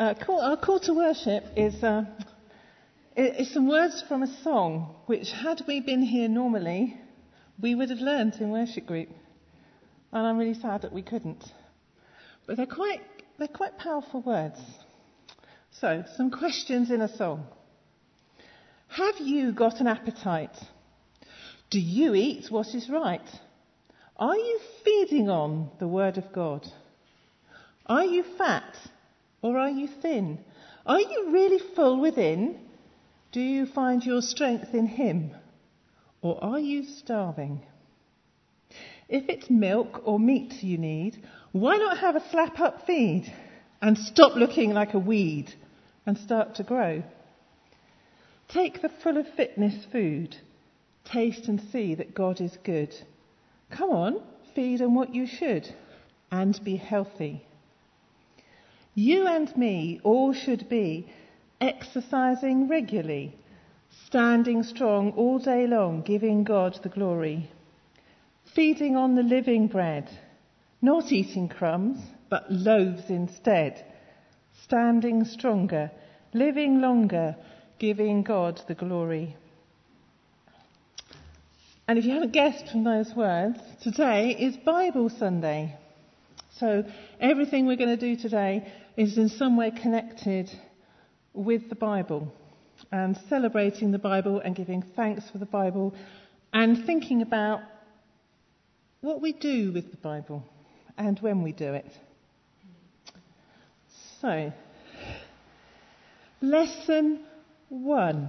Our call to worship is some words from a song which, had we been here normally, we would have learnt in worship group. And I'm really sad that we couldn't. But they're quite powerful words. So, some questions in a song. Have you got an appetite? Do you eat what is right? Are you feeding on the Word of God? Are you fat or are you thin? Are you really full within? Do you find your strength in Him? Or are you starving? If it's milk or meat you need, why not have a slap-up feed and stop looking like a weed and start to grow? Take the full of fitness food. Taste and see that God is good. Come on, feed on what you should and be healthy. You and me all should be exercising regularly, standing strong all day long, giving God the glory. Feeding on the living bread, not eating crumbs, but loaves instead. Standing stronger, living longer, giving God the glory. And if you haven't guessed from those words, today is Bible Sunday. So everything we're going to do today is in some way connected with the Bible and celebrating the Bible and giving thanks for the Bible and thinking about what we do with the Bible and when we do it. So, lesson 1.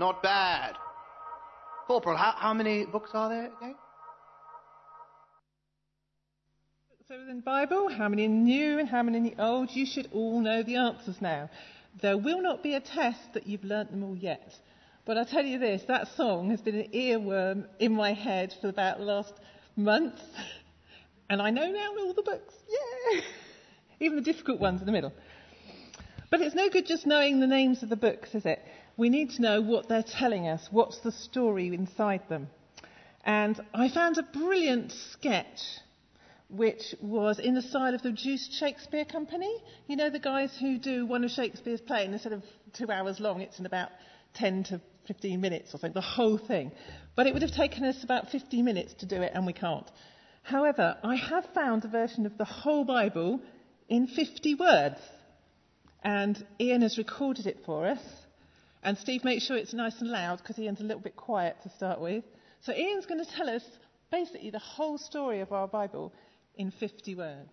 not bad. Corporal, how many books are there again? So in the Bible, how many in the New and how many in the Old? You should all know the answers now. There will not be a test that you've learnt them all yet. But I'll tell you this, that song has been an earworm in my head for about the last month. And I know now all the books. Yeah! Even the difficult ones in the middle. But it's no good just knowing the names of the books, is it? We need to know what they're telling us. What's the story inside them? And I found a brilliant sketch which was in the style of the Reduced Shakespeare Company. You know, the guys who do one of Shakespeare's plays, and instead of 2 hours long, it's in about 10 to 15 minutes or something, the whole thing. But it would have taken us about 50 minutes to do it, and we can't. However, I have found a version of the whole Bible in 50 words. And Ian has recorded it for us. And Steve, make sure it's nice and loud, because Ian's a little bit quiet to start with. So Ian's going to tell us basically the whole story of our Bible in 50 words.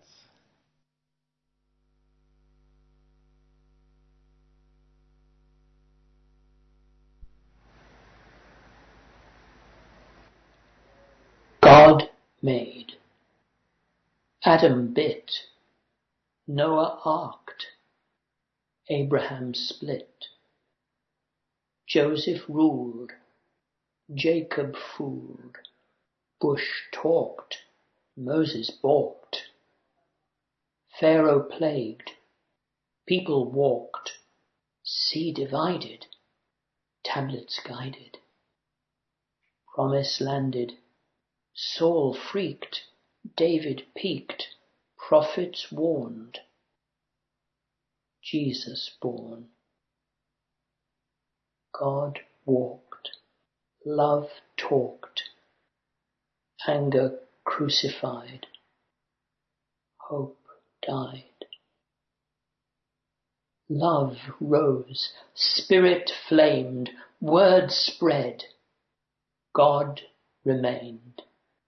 God made. Adam bit. Noah arked. Abraham split. Joseph ruled. Jacob fooled. Bush talked. Moses balked. Pharaoh plagued. People walked. Sea divided. Tablets guided. Promise landed. Saul freaked. David peaked. Prophets warned. Jesus born. God walked. Love talked. Anger crucified. Hope died. Love rose. Spirit flamed. Word spread. God remained.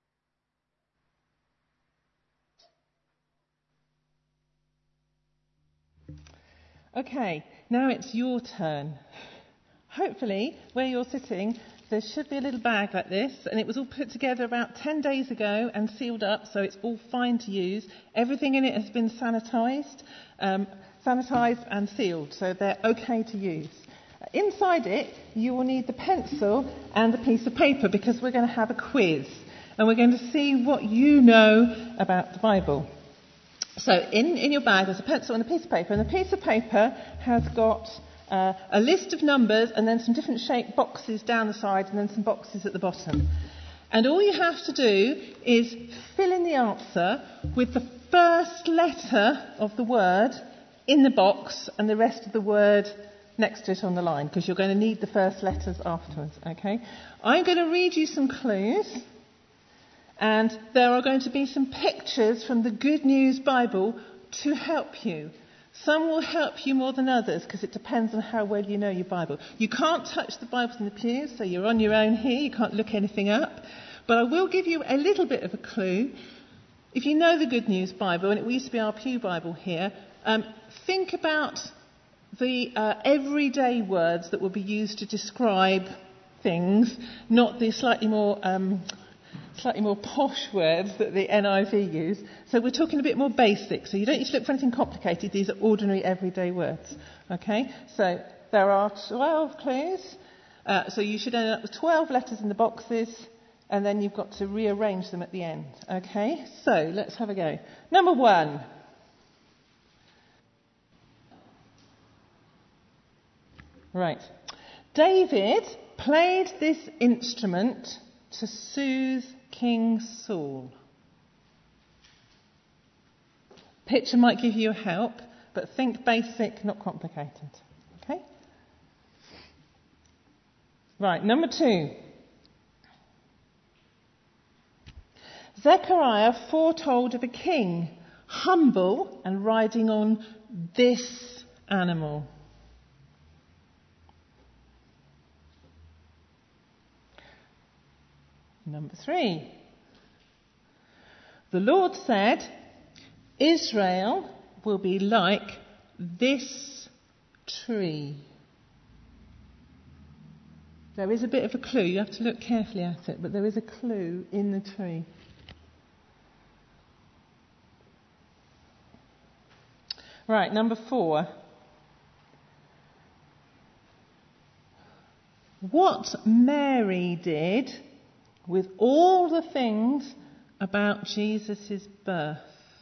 Okay, now it's your turn. Hopefully, where you're sitting, there should be a little bag like this, and it was all put together about 10 days ago and sealed up, so it's all fine to use. Everything in it has been sanitised and sealed, so they're okay to use. Inside it, you will need the pencil and the piece of paper, because we're going to have a quiz, and we're going to see what you know about the Bible. So in your bag there's a pencil and a piece of paper, and the piece of paper has got a list of numbers and then some different shaped boxes down the side and then some boxes at the bottom. And all you have to do is fill in the answer with the first letter of the word in the box and the rest of the word next to it on the line, because you're going to need the first letters afterwards, okay? I'm going to read you some clues. And there are going to be some pictures from the Good News Bible to help you. Some will help you more than others, because it depends on how well you know your Bible. You can't touch the Bibles in the pews, so you're on your own here. You can't look anything up. But I will give you a little bit of a clue. If you know the Good News Bible, and it used to be our Pew Bible here, think about the everyday words that will be used to describe things, not the slightly more posh words that the NIV use. So we're talking a bit more basic. So you don't need to look for anything complicated. These are ordinary everyday words. Okay? So there are 12 clues. So you should end up with 12 letters in the boxes, and then you've got to rearrange them at the end. Okay? So let's have a go. Number 1. Right. David played this instrument to soothe King Saul. Picture might give you a help, but think basic, not complicated. Okay? Right, number 2. Zechariah foretold of a king, humble and riding on this animal. Number 3. The Lord said, Israel will be like this tree. There is a bit of a clue. You have to look carefully at it, but there is a clue in the tree. Right, number 4. What Mary did with all the things about Jesus' birth.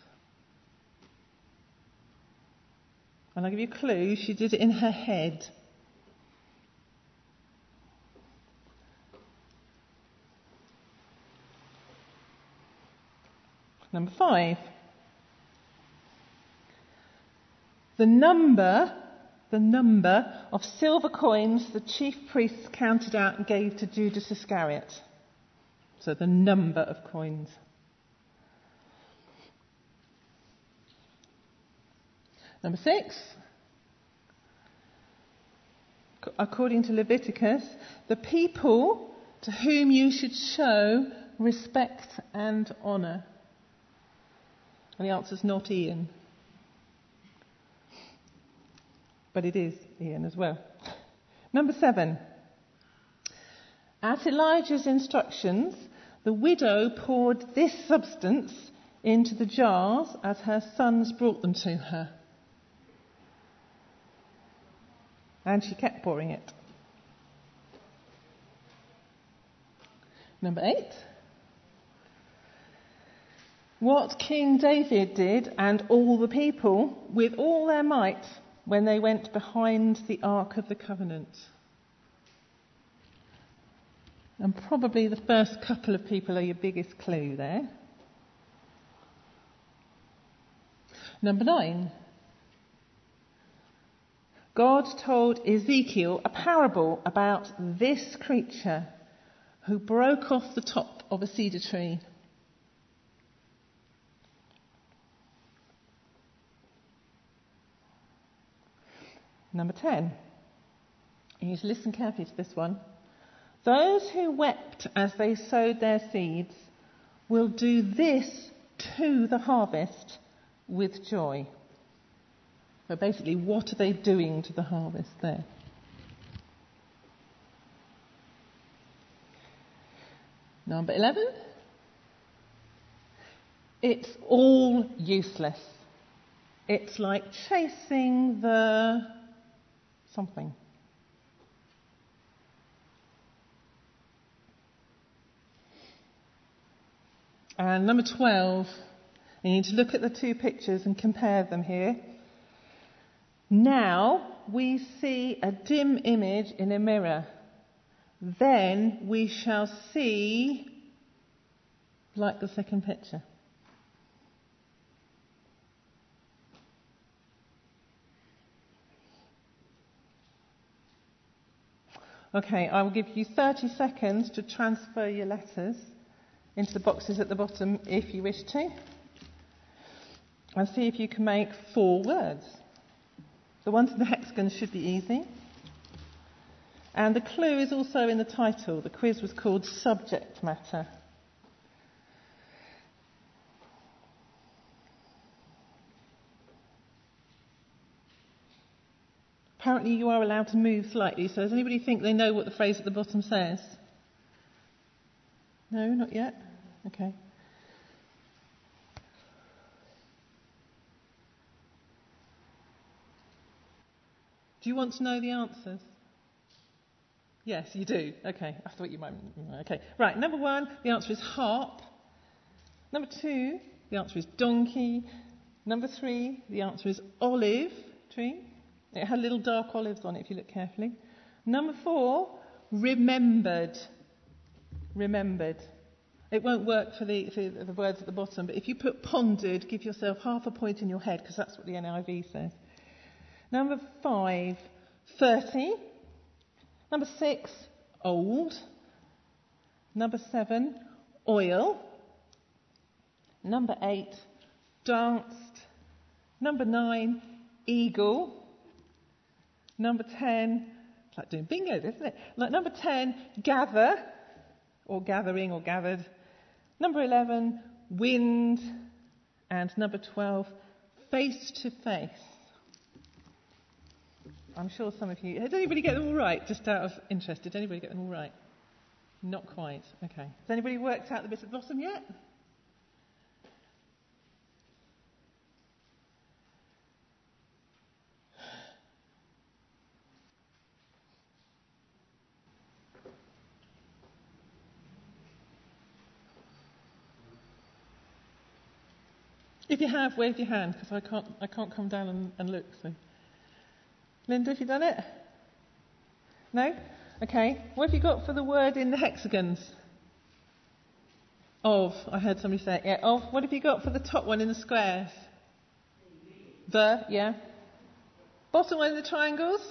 And I'll give you a clue. She did it in her head. Number 5. The number of silver coins the chief priests counted out and gave to Judas Iscariot. So the number of coins. Number 6. According to Leviticus, the people to whom you should show respect and honour. And the answer is not Ian. But it is Ian as well. Number 7. At Elijah's instructions, the widow poured this substance into the jars as her sons brought them to her. And she kept pouring it. Number 8. What King David did and all the people with all their might when they went behind the Ark of the Covenant. And probably the first couple of people are your biggest clue there. Number 9. God told Ezekiel a parable about this creature who broke off the top of a cedar tree. Number 10. You need to listen carefully to this one. Those who wept as they sowed their seeds will do this to the harvest with joy. So basically, what are they doing to the harvest there? Number 11. It's all useless. It's like chasing the something. And number 12, you need to look at the two pictures and compare them here. Now we see a dim image in a mirror. Then we shall see like the second picture. Okay, I will give you 30 seconds to transfer your letters into the boxes at the bottom if you wish to. And see if you can make 4 words. The ones in the hexagon should be easy. And the clue is also in the title. The quiz was called Subject Matter. Apparently you are allowed to move slightly, so does anybody think they know what the phrase at the bottom says? No, not yet? Okay. Do you want to know the answers? Yes, you do. Okay, I thought you might. Okay, right, number 1, the answer is harp. Number 2, the answer is donkey. Number 3, the answer is olive tree. It had little dark olives on it if you look carefully. Number 4, remembered. Remembered. It won't work for the words at the bottom, but if you put pondered, give yourself half a point in your head, because that's what the NIV says. Number 5, 30. Number 6, old. Number 7, oil. Number 8, danced. Number 9, eagle. Number 10, it's like doing bingo, isn't it? Like number 10, gather, or gathering, or gathered. Number 11, wind. And number 12, face to face. I'm sure some of you... Did anybody get them all right? Just out of interest, did anybody get them all right? Not quite. Okay. Has anybody worked out the bit at the bottom yet? If you have, wave your hand, because I can't come down and look. So, Linda, have you done it? No? Okay. What have you got for the word in the hexagons? Of. I heard somebody say it. Yeah. Of. What have you got for the top one in the squares? The. Yeah. Bottom one in the triangles?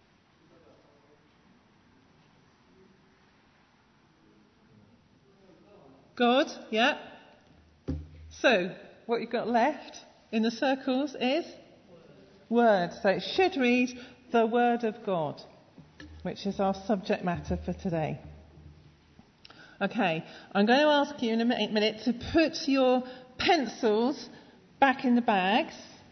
God. Yeah. So, what you've got left in the circles is word. So it should read the Word of God, which is our subject matter for today. Okay, I'm going to ask you in a minute to put your pencils back in the bags,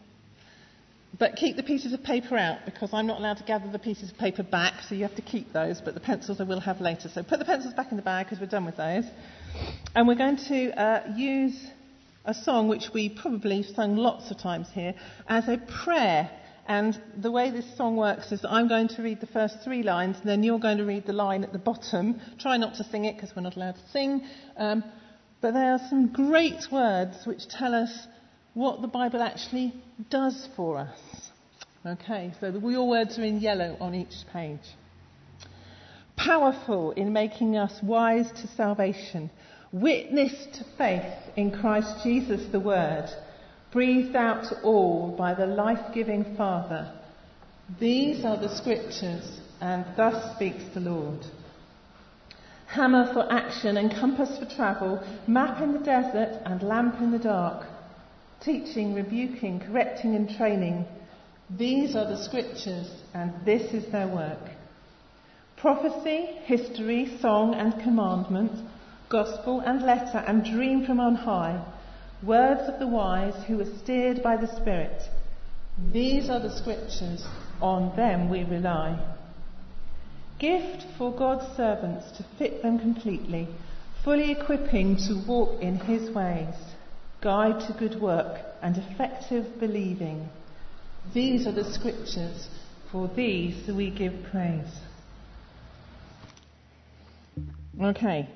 but keep the pieces of paper out, because I'm not allowed to gather the pieces of paper back, so you have to keep those, but the pencils I will have later. So put the pencils back in the bag, because we're done with those. And we're going to use a song which we probably sung lots of times here as a prayer. And the way this song works is that I'm going to read the first 3 lines, and then you're going to read the line at the bottom. Try not to sing it, because we're not allowed to sing. But there are some great words which tell us what the Bible actually does for us. Okay, so your words are in yellow on each page. Powerful in making us wise to salvation, witness to faith in Christ Jesus the Word, breathed out to all by the life-giving Father. These are the Scriptures, and thus speaks the Lord. Hammer for action and compass for travel, map in the desert and lamp in the dark, teaching, rebuking, correcting and training. These are the Scriptures, and this is their work. Prophecy, history, song and commandment, gospel and letter and dream from on high, words of the wise who are steered by the Spirit. These are the Scriptures, on them we rely. Gift for God's servants to fit them completely, fully equipping to walk in His ways, guide to good work and effective believing. These are the Scriptures, for these we give praise. Okay.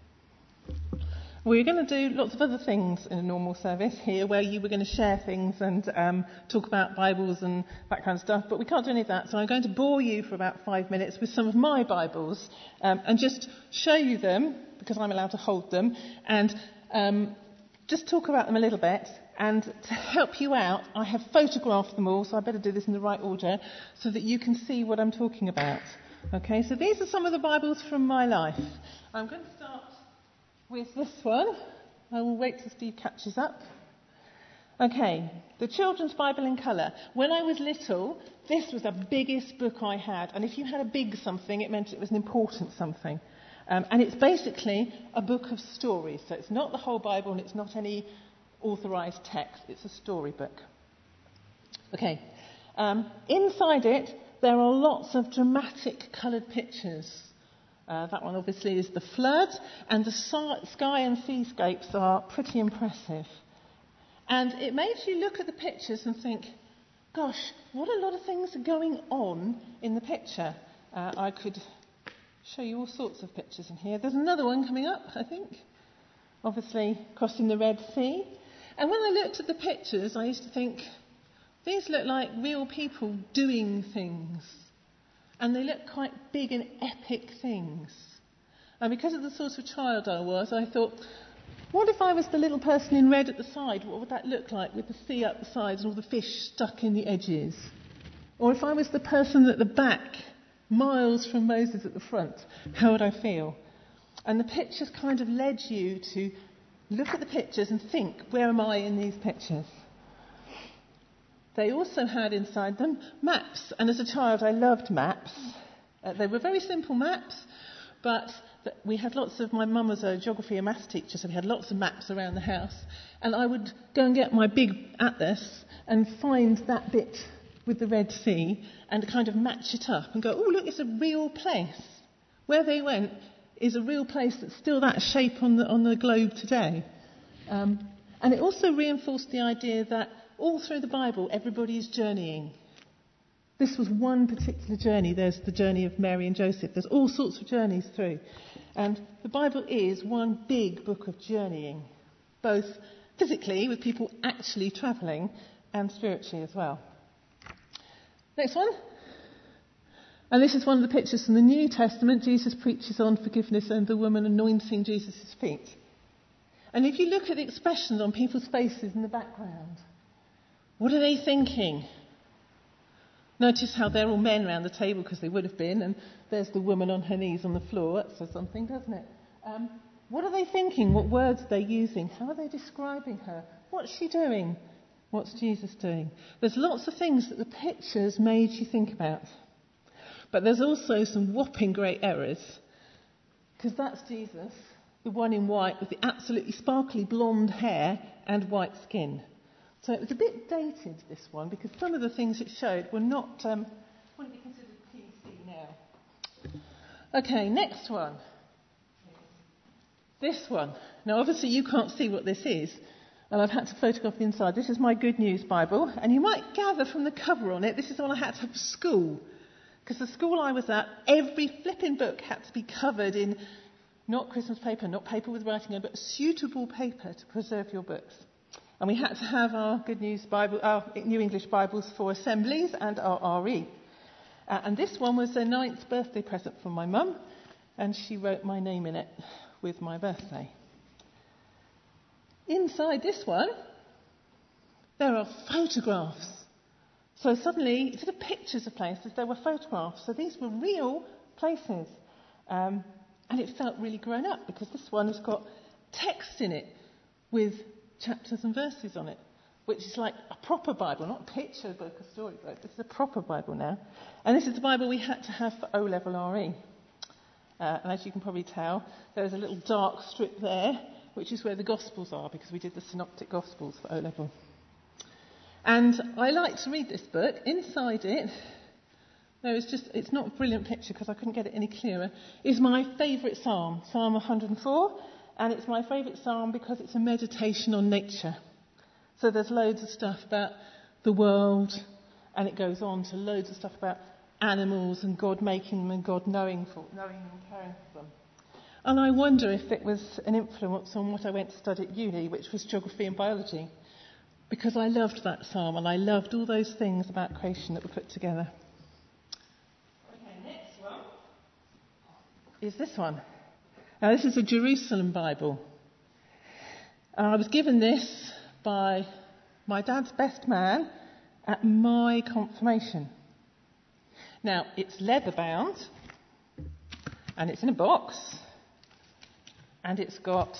We're going to do lots of other things in a normal service here, where you were going to share things and talk about Bibles and that kind of stuff, but we can't do any of that, so I'm going to bore you for about 5 minutes with some of my Bibles and just show you them, because I'm allowed to hold them, and just talk about them a little bit. And to help you out, I have photographed them all, so I better do this in the right order, so that you can see what I'm talking about. Okay, so these are some of the Bibles from my life. I'm going to start with this one. I will wait till Steve catches up. Okay, the Children's Bible in Colour. When I was little, this was the biggest book I had. And if you had a big something, it meant it was an important something. And it's basically a book of stories. So it's not the whole Bible and it's not any authorised text. It's a storybook. Okay, inside it, there are lots of dramatic coloured pictures. That one obviously is the flood, and the sky and seascapes are pretty impressive. And it makes you look at the pictures and think, gosh, what a lot of things are going on in the picture. I could show you all sorts of pictures in here. There's another one coming up, I think. Obviously crossing the Red Sea. And when I looked at the pictures, I used to think, these look like real people doing things. And they look quite big and epic things. And because of the sort of child I was, I thought, what if I was the little person in red at the side? What would that look like, with the sea up the sides and all the fish stuck in the edges? Or if I was the person at the back, miles from Moses at the front, how would I feel? And the pictures kind of led you to look at the pictures and think, where am I in these pictures? They also had inside them maps, and as a child I loved maps. They were very simple maps, but we had lots of, my mum was a geography and maths teacher, so we had lots of maps around the house, and I would go and get my big atlas and find that bit with the Red Sea and kind of match it up and go, oh, look, it's a real place. Where they went is a real place that's still that shape on the globe today. And it also reinforced the idea that all through the Bible, everybody is journeying. This was one particular journey. There's the journey of Mary and Joseph. There's all sorts of journeys through. And the Bible is one big book of journeying, both physically, with people actually travelling, and spiritually as well. Next one. And this is one of the pictures from the New Testament. Jesus preaches on forgiveness and the woman anointing Jesus' feet. And if you look at the expressions on people's faces in the background, what are they thinking? Notice how they're all men around the table, because they would have been, and there's the woman on her knees on the floor. That says something, doesn't it? What are they thinking? What words are they using? How are they describing her? What's she doing? What's Jesus doing? There's lots of things that the pictures made you think about. But there's also some whopping great errors, because that's Jesus, the one in white with the absolutely sparkly blonde hair and white skin. So it was a bit dated, this one, because some of the things it showed were not, wouldn't be considered PC now. Okay, next one. This one. Now, obviously, you can't see what this is, and I've had to photograph the inside. This is my Good News Bible, and you might gather from the cover on it, this is the one I had to have for school. Because the school I was at, every flipping book had to be covered in not Christmas paper, not paper with writing on, but suitable paper to preserve your books. And we had to have our Good News Bible, our New English Bibles for assemblies and our RE. And this one was a 9th birthday present from my mum, and she wrote my name in it with my birthday. Inside this one, there are photographs. So suddenly, instead of pictures of places, there were photographs. So these were real places. And it felt really grown up, because this one has got text in it with chapters and verses on it, which is like a proper Bible, not a picture book, a storybook. This is a proper Bible now. And this is the Bible we had to have for O-level RE. And as you can probably tell, there's a little dark strip there, which is where the Gospels are, because we did the Synoptic Gospels for O-level. And I like to read this book. Inside it, it's not a brilliant picture because I couldn't get it any clearer, is my favourite psalm, Psalm 104. And it's my favourite psalm because it's a meditation on nature. So there's loads of stuff about the world, and it goes on to loads of stuff about animals and God making them and God knowing them and caring for them. And I wonder if it was an influence on what I went to study at uni, which was geography and biology, because I loved that psalm and I loved all those things about creation that were put together. Okay, next one is this one. Now, this is a Jerusalem Bible. And I was given this by my dad's best man at my confirmation. Now, it's leather bound, and it's in a box, and it's got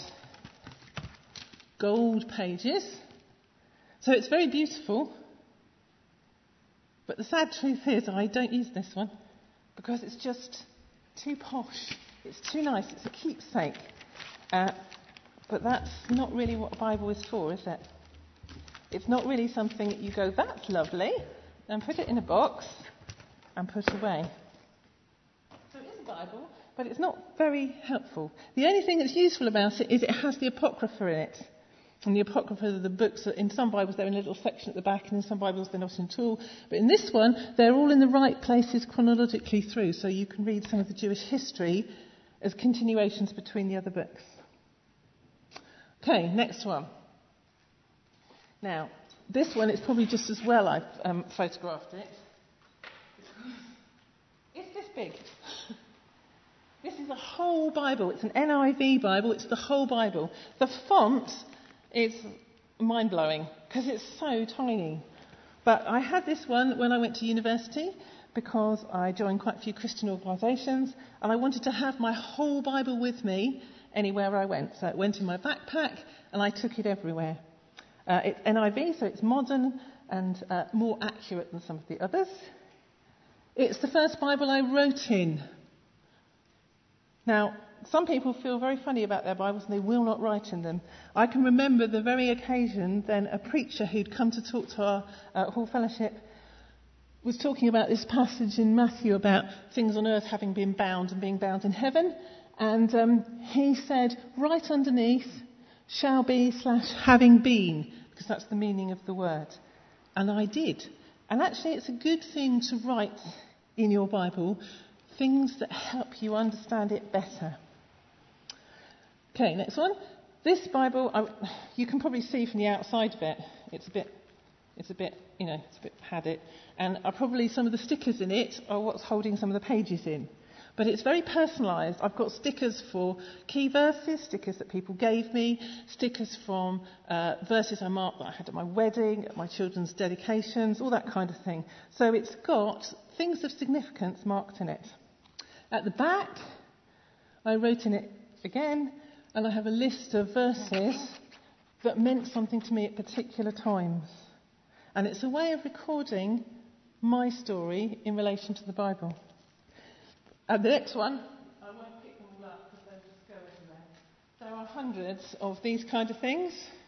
gold pages. So it's very beautiful. But the sad truth is I don't use this one because it's just too posh. It's too nice. It's a keepsake. But that's not really what a Bible is for, is it? It's not really something that you go, that's lovely, and put it in a box and put away. So it is a Bible, but it's not very helpful. The only thing that's useful about it is it has the Apocrypha in it. And the Apocrypha are the books that in some Bibles they're in a little section at the back, and in some Bibles they're not at all. But in this one, they're all in the right places chronologically through, so you can read some of the Jewish history as continuations between the other books. Okay, next one. Now, this one, it's probably just as well I've photographed it. It's this big. This is a whole Bible. It's an NIV Bible. It's the whole Bible. The font is mind-blowing because it's so tiny. But I had this one when I went to university because I joined quite a few Christian organisations, and I wanted to have my whole Bible with me anywhere I went. So it went in my backpack, and I took it everywhere. It's NIV, so it's modern and more accurate than some of the others. It's the first Bible I wrote in. Now, some people feel very funny about their Bibles and they will not write in them. I can remember the very occasion then a preacher who'd come to talk to our Hall Fellowship was talking about this passage in Matthew about things on earth having been bound and being bound in heaven. And he said, right underneath, shall be / having been, because that's the meaning of the word. And I did. And actually, it's a good thing to write in your Bible things that help you understand it better. Okay, next one. This Bible, you can probably see from the outside of it, it's a bit, it's a bit padded. And probably some of the stickers in it are what's holding some of the pages in. But it's very personalised. I've got stickers for key verses, stickers that people gave me, stickers from verses I marked that I had at my wedding, at my children's dedications, all that kind of thing. So it's got things of significance marked in it. At the back, I wrote in it again, and I have a list of verses that meant something to me at particular times. And it's a way of recording my story in relation to the Bible. And the next one, I won't pick them all up because they'll just go everywhere. There are hundreds of these kind of things.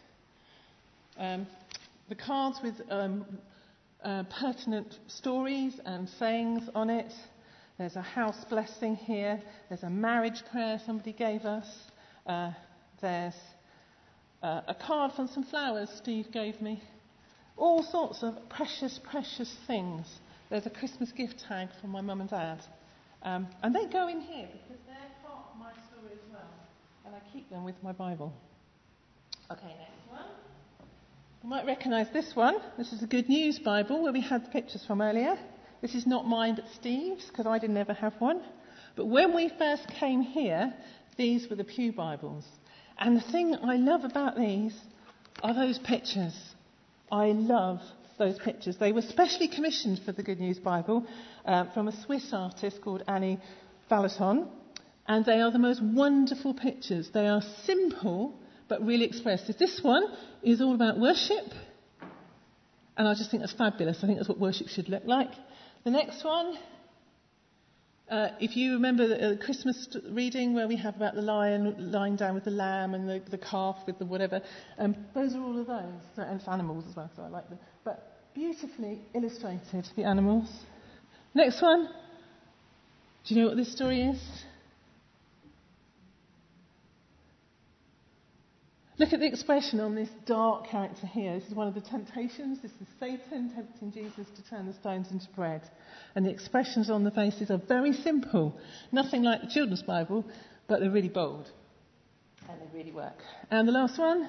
The cards with pertinent stories and sayings on it. There's a house blessing here. There's a marriage prayer somebody gave us. There's a card from some flowers Steve gave me. All sorts of precious, precious things. There's a Christmas gift tag from my mum and dad. And they go in here because they're part of my story as well. And I keep them with my Bible. Okay, next one. You might recognise this one. This is the Good News Bible where we had the pictures from earlier. This is not mine but Steve's because I didn't ever have one. But when we first came here, these were the Pew Bibles. And the thing I love about these are those pictures. I love those pictures. They were specially commissioned for the Good News Bible from a Swiss artist called Annie Vallotton, and they are the most wonderful pictures. They are simple but really expressive. This one is all about worship, and I just think that's fabulous. I think that's what worship should look like. The next one, if you remember the Christmas reading where we have about the lion lying down with the lamb and the calf with the whatever, those are all of those. And it's animals as well, so I like them. But beautifully illustrated, the animals. Next one. Do you know what this story is? Look at the expression on this dark character here. This is one of the temptations. This is Satan tempting Jesus to turn the stones into bread. And the expressions on the faces are very simple. Nothing like the children's Bible, but they're really bold. And they really work. And the last one.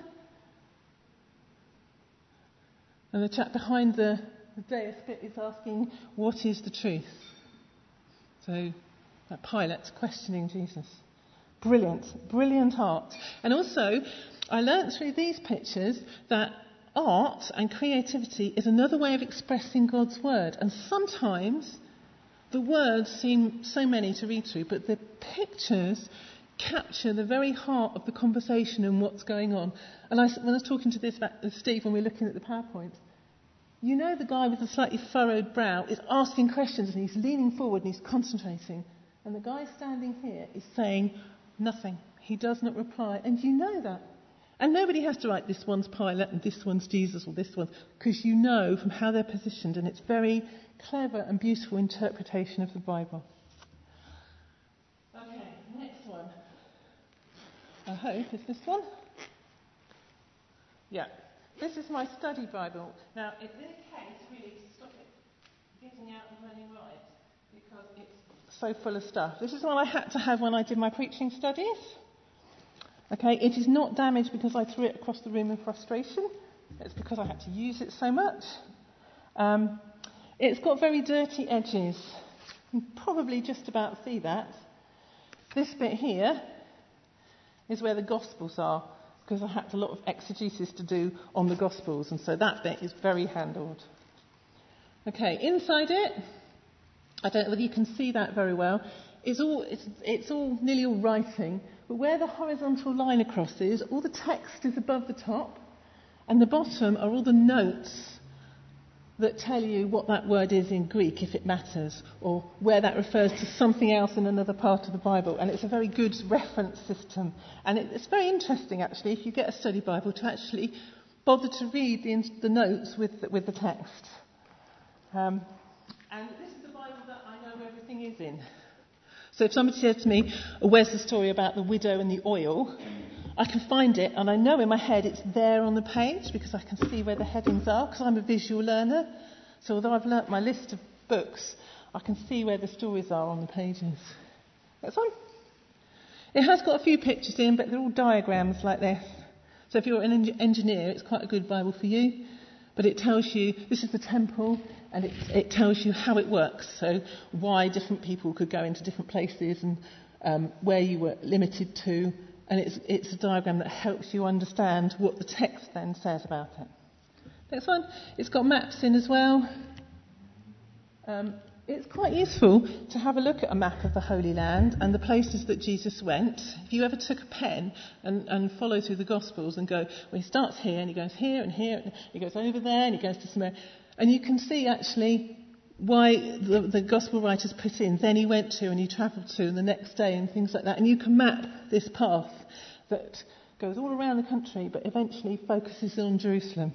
And the chap behind the dais bit is asking, what is the truth? So that Pilate's questioning Jesus. Brilliant, brilliant art. And also, I learnt through these pictures that art and creativity is another way of expressing God's word. And sometimes the words seem so many to read through, but the pictures capture the very heart of the conversation and what's going on. And when I was talking to this with Steve when we were looking at the PowerPoint, you know the guy with the slightly furrowed brow is asking questions and he's leaning forward and he's concentrating. And the guy standing here is saying nothing. He does not reply. And you know that. And nobody has to write this one's Pilate and this one's Jesus or this one, because you know from how they're positioned, and it's very clever and beautiful interpretation of the Bible. Okay, next one. I hope is this one. Yeah. This is my study Bible. Now, in this case, really, to stop it getting out and running right, because it's so full of stuff. This is one I had to have when I did my preaching studies. Okay, it is not damaged because I threw it across the room in frustration. It's because I had to use it so much. It's got very dirty edges. You can probably just about see that. This bit here is where the Gospels are, because I had a lot of exegesis to do on the Gospels, and so that bit is very handled. Okay, inside it, I don't know whether you can see that very well. It's all nearly all writing, but where the horizontal line across is, all the text is above the top, and the bottom are all the notes that tell you what that word is in Greek, if it matters, or where that refers to something else in another part of the Bible. And it's a very good reference system. And it's very interesting, actually, if you get a study Bible, to actually bother to read the notes with the text. And this is the Bible that I know everything is in. So if somebody said to me, where's the story about the widow and the oil? I can find it, and I know in my head it's there on the page because I can see where the headings are, because I'm a visual learner. So although I've learnt my list of books, I can see where the stories are on the pages. That's one. It has got a few pictures in, but they're all diagrams like this. So if you're an engineer, it's quite a good Bible for you. But it tells you, this is the temple, and it tells you how it works. So why different people could go into different places and where you were limited to. And it's a diagram that helps you understand what the text then says about it. Next one. It's got maps in as well. It's quite useful to have a look at a map of the Holy Land and the places that Jesus went. If you ever took a pen and follow through the Gospels and go, well, he starts here and he goes here and here, and he goes over there and he goes to somewhere. And you can see actually why the Gospel writers put in, then he went to and he travelled to and the next day and things like that. And you can map this path that goes all around the country but eventually focuses on Jerusalem.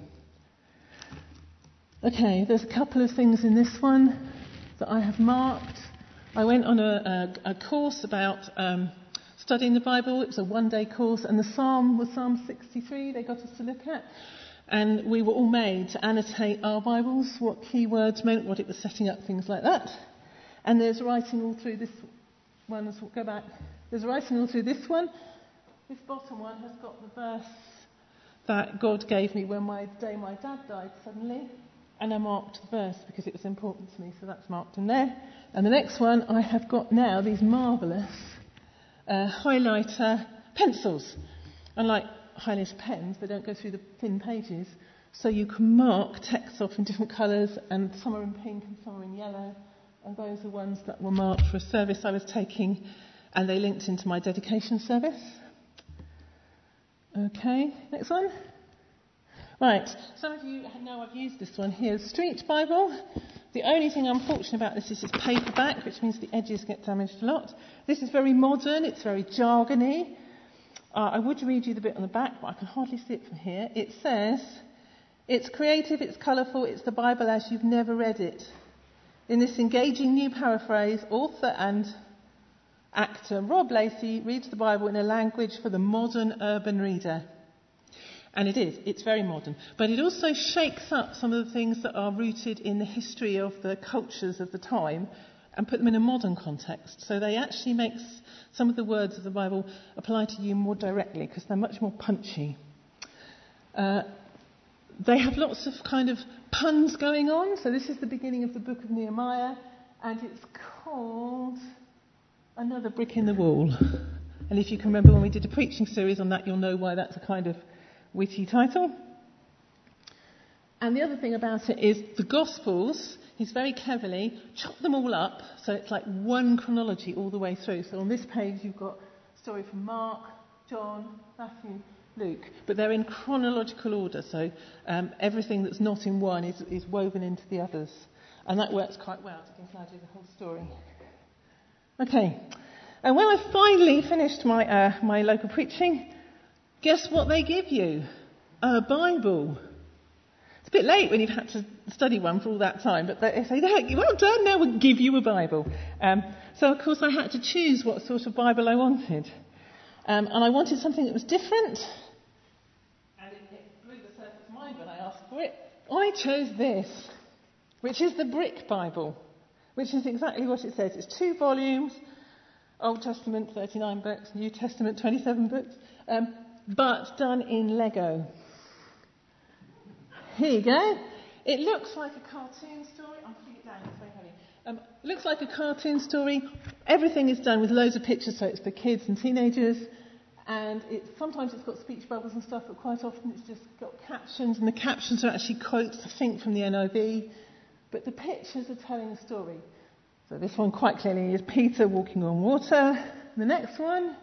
Okay, there's a couple of things in this one that I have marked. I went on a course about studying the Bible. It was a one-day course, and the psalm was Psalm 63 they got us to look at. And we were all made to annotate our Bibles, what key words meant, what it was setting up, things like that. And there's writing all through this one. Let's go back. There's writing all through this one. This bottom one has got the verse that God gave me when my dad died suddenly. And I marked the verse because it was important to me, so that's marked in there. And the next one, I have got now these marvellous highlighter pencils. Unlike highlighter pens, they don't go through the thin pages, so you can mark text off in different colours, and some are in pink and some are in yellow. And those are ones that were marked for a service I was taking, and they linked into my dedication service. Okay, next one. Right, some of you know I've used this one here, Street Bible. The only thing unfortunate about this is it's paperback, which means the edges get damaged a lot. This is very modern, it's very jargony. I would read you the bit on the back, but I can hardly see it from here. It says, it's creative, it's colourful, it's the Bible as you've never read it. In this engaging new paraphrase, author and actor Rob Lacey reads the Bible in a language for the modern urban reader. And it is. It's very modern. But it also shakes up some of the things that are rooted in the history of the cultures of the time and put them in a modern context. So they actually make some of the words of the Bible apply to you more directly because they're much more punchy. They have lots of kind of puns going on. So this is the beginning of the book of Nehemiah, and it's called Another Brick in the Wall. And if you can remember when we did a preaching series on that, you'll know why that's a kind of witty title. And the other thing about it is the Gospels, he's very cleverly chopped them all up, so it's like one chronology all the way through. So on this page you've got a story from Mark, John, Matthew, Luke, but they're in chronological order, so everything that's not in one is woven into the others. And that works quite well to include the whole story. Okay, and when I finally finished my local preaching, guess what they give you? A Bible. It's a bit late when you've had to study one for all that time, but they say, well done, now we'll give you a Bible. So, of course, I had to choose what sort of Bible I wanted. And I wanted something that was different. And it blew the surface of mind when I asked for it. I chose this, which is the Brick Bible, which is exactly what it says. It's 2 volumes, Old Testament 39 books, New Testament 27 books. But done in Lego. Here you go. It looks like a cartoon story. I'm putting it down, it's very heavy. It looks like a cartoon story. Everything is done with loads of pictures, so it's for kids and teenagers. And sometimes it's got speech bubbles and stuff, but quite often it's just got captions, and the captions are actually quotes, I think, from the NIV. But the pictures are telling a story. So this one quite clearly is Peter walking on water. The next one.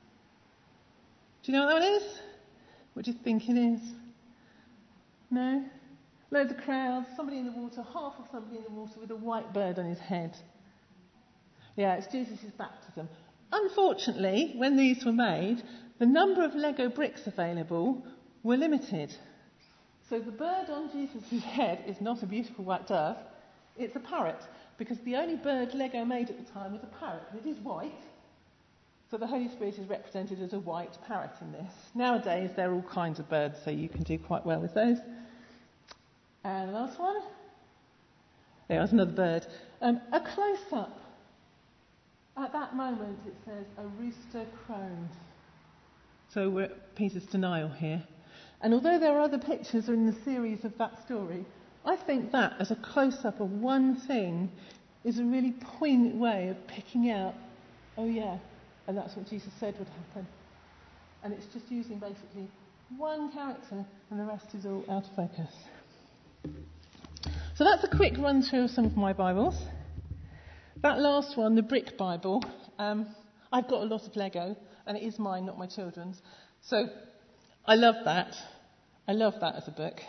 Do you know what that is? What do you think it is? No? Loads of crowds, somebody in the water, half of somebody in the water with a white bird on his head. Yeah, it's Jesus' baptism. Unfortunately, when these were made, the number of Lego bricks available were limited. So the bird on Jesus' head is not a beautiful white dove, It's a parrot, because the only bird Lego made at the time was a parrot, and it is white. So the Holy Spirit is represented as a white parrot in this. Nowadays, there are all kinds of birds, so you can do quite well with those. And the last one. There's another bird. A close-up. At that moment, it says, a rooster crowed. So we're at Peter's denial here. And although there are other pictures in the series of that story, I think that, as a close-up of one thing, is a really poignant way of picking out, oh yeah, and that's what Jesus said would happen. And it's just using basically one character, and the rest is all out of focus. So that's a quick run through of some of my Bibles. That last one, the Brick Bible, I've got a lot of Lego, and it is mine, not my children's. So I love that. I love that as a book.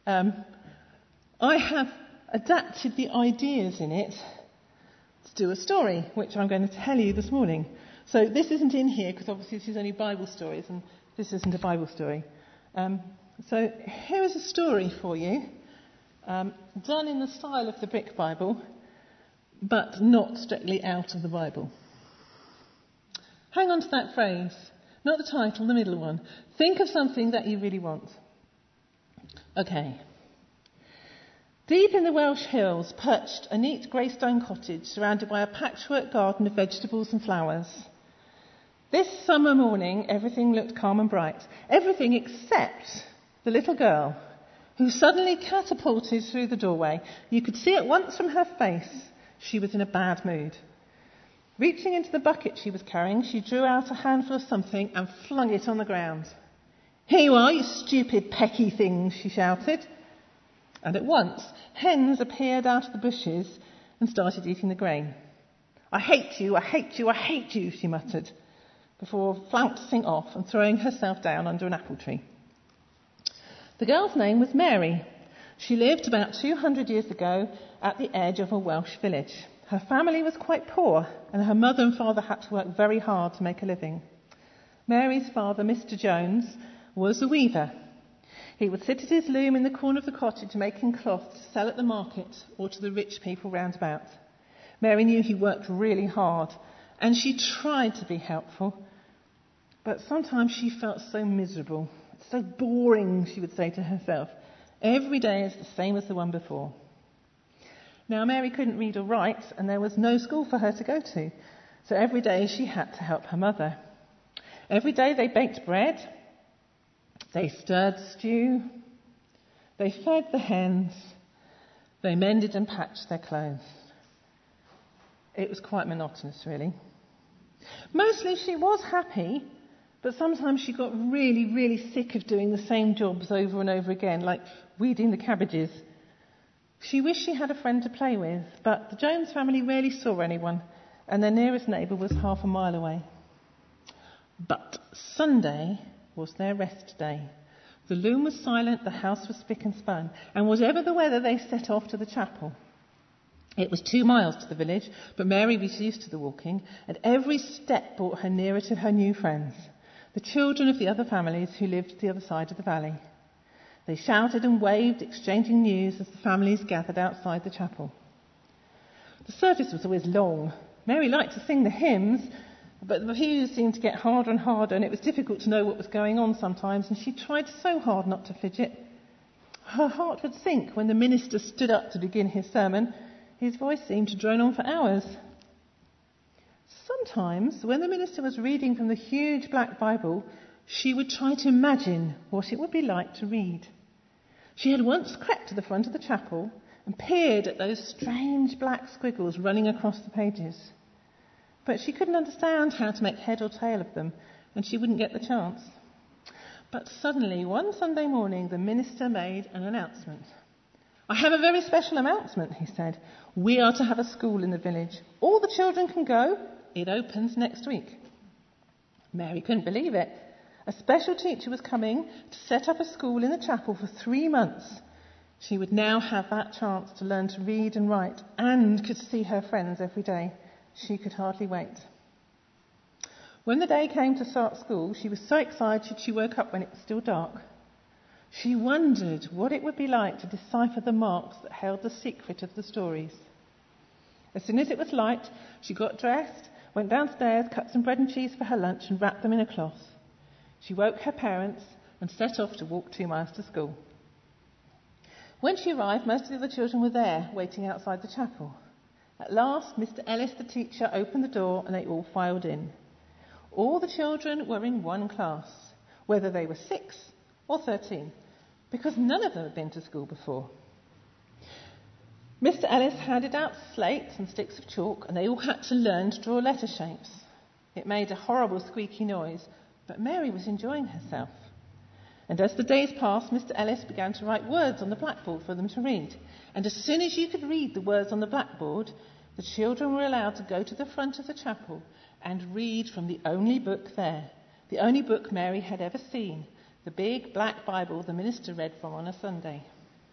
I have adapted the ideas in it to do a story, which I'm going to tell you this morning. So this isn't in here, because obviously this is only Bible stories, and this isn't a Bible story. So here is a story for you, done in the style of the Brick Bible, but not strictly out of the Bible. Hang on to that phrase. Not the title, the middle one. Think of something that you really want. Okay. Deep in the Welsh hills perched a neat grey stone cottage surrounded by a patchwork garden of vegetables and flowers. This summer morning, everything looked calm and bright. Everything except the little girl, who suddenly catapulted through the doorway. You could see at once from her face she was in a bad mood. Reaching into the bucket she was carrying, she drew out a handful of something and flung it on the ground. "Here you are, you stupid pecky things," she shouted. And at once, hens appeared out of the bushes and started eating the grain. "I hate you, I hate you, I hate you," she muttered, before flouncing off and throwing herself down under an apple tree. The girl's name was Mary. She lived about 200 years ago at the edge of a Welsh village. Her family was quite poor, and her mother and father had to work very hard to make a living. Mary's father, Mr. Jones, was a weaver. He would sit at his loom in the corner of the cottage making cloth to sell at the market or to the rich people round about. Mary knew he worked really hard, and she tried to be helpful, but sometimes she felt so miserable. "It's so boring," she would say to herself. "Every day is the same as the one before." Now, Mary couldn't read or write, and there was no school for her to go to, so every day she had to help her mother. Every day they baked bread, they stirred stew, they fed the hens, they mended and patched their clothes. It was quite monotonous, really. Mostly she was happy, but sometimes she got really, really sick of doing the same jobs over and over again, like weeding the cabbages. She wished she had a friend to play with, but the Jones family rarely saw anyone, and their nearest neighbour was half a mile away. But Sunday was their rest day. The loom was silent, the house was spick and span, and whatever the weather, they set off to the chapel. It was 2 miles to the village, but Mary was used to the walking, and every step brought her nearer to her new friends, the children of the other families who lived the other side of the valley. They shouted and waved, exchanging news as the families gathered outside the chapel. The service was always long. Mary liked to sing the hymns, but the pews seemed to get harder and harder, and it was difficult to know what was going on sometimes, and she tried so hard not to fidget. Her heart would sink when the minister stood up to begin his sermon. His voice seemed to drone on for hours. Sometimes, when the minister was reading from the huge black Bible, she would try to imagine what it would be like to read. She had once crept to the front of the chapel and peered at those strange black squiggles running across the pages. But she couldn't understand how to make head or tail of them, and she wouldn't get the chance. But suddenly, one Sunday morning, the minister made an announcement. "I have a very special announcement," he said. "We are to have a school in the village. All the children can go. It opens next week." Mary couldn't believe it. A special teacher was coming to set up a school in the chapel for 3 months. She would now have that chance to learn to read and write, and could see her friends every day. She could hardly wait. When the day came to start school, she was so excited she woke up when it was still dark. She wondered what it would be like to decipher the marks that held the secret of the stories. As soon as it was light, she got dressed, went downstairs, cut some bread and cheese for her lunch and wrapped them in a cloth. She woke her parents and set off to walk 2 miles to school. When she arrived, most of the other children were there, waiting outside the chapel. At last, Mr. Ellis, the teacher, opened the door and they all filed in. All the children were in one class, whether they were 6 or 13, because none of them had been to school before. Mr. Ellis handed out slates and sticks of chalk, and they all had to learn to draw letter shapes. It made a horrible squeaky noise, but Mary was enjoying herself. And as the days passed, Mr. Ellis began to write words on the blackboard for them to read. And as soon as you could read the words on the blackboard, the children were allowed to go to the front of the chapel and read from the only book there, the only book Mary had ever seen, the big black Bible the minister read from on a Sunday.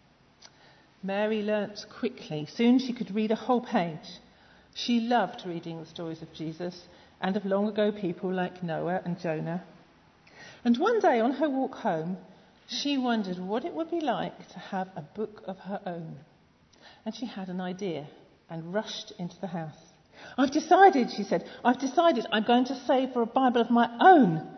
Mary learnt quickly. Soon she could read a whole page. She loved reading the stories of Jesus and of long ago people like Noah and Jonah. And one day on her walk home, she wondered what it would be like to have a book of her own. And she had an idea and rushed into the house. "I've decided," she said, "I've decided I'm going to save for a Bible of my own."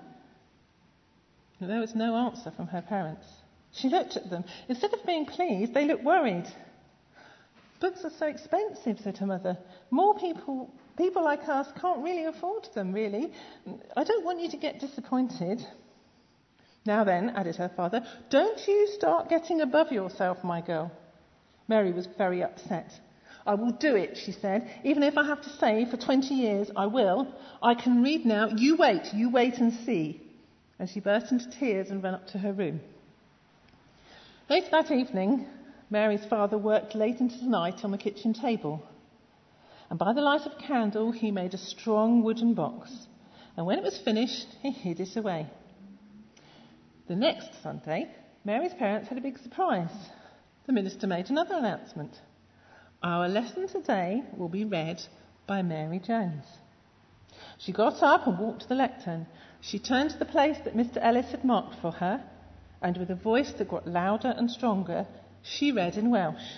But there was no answer from her parents. She looked at them. Instead of being pleased, they looked worried. "Books are so expensive," said her mother. "More people like us can't really afford them, really. I don't want you to get disappointed." "Now then," added her father, "don't you start getting above yourself, my girl." Mary was very upset. "I will do it," she said. "Even if I have to save for 20 years, I will. I can read now. You wait and see." And she burst into tears and ran up to her room. Later that evening, Mary's father worked late into the night on the kitchen table. And by the light of a candle, he made a strong wooden box. And when it was finished, he hid it away. The next Sunday, Mary's parents had a big surprise. The minister made another announcement. "Our lesson today will be read by Mary Jones." She got up and walked to the lectern. She turned to the place that Mr. Ellis had marked for her, and with a voice that got louder and stronger, she read in Welsh.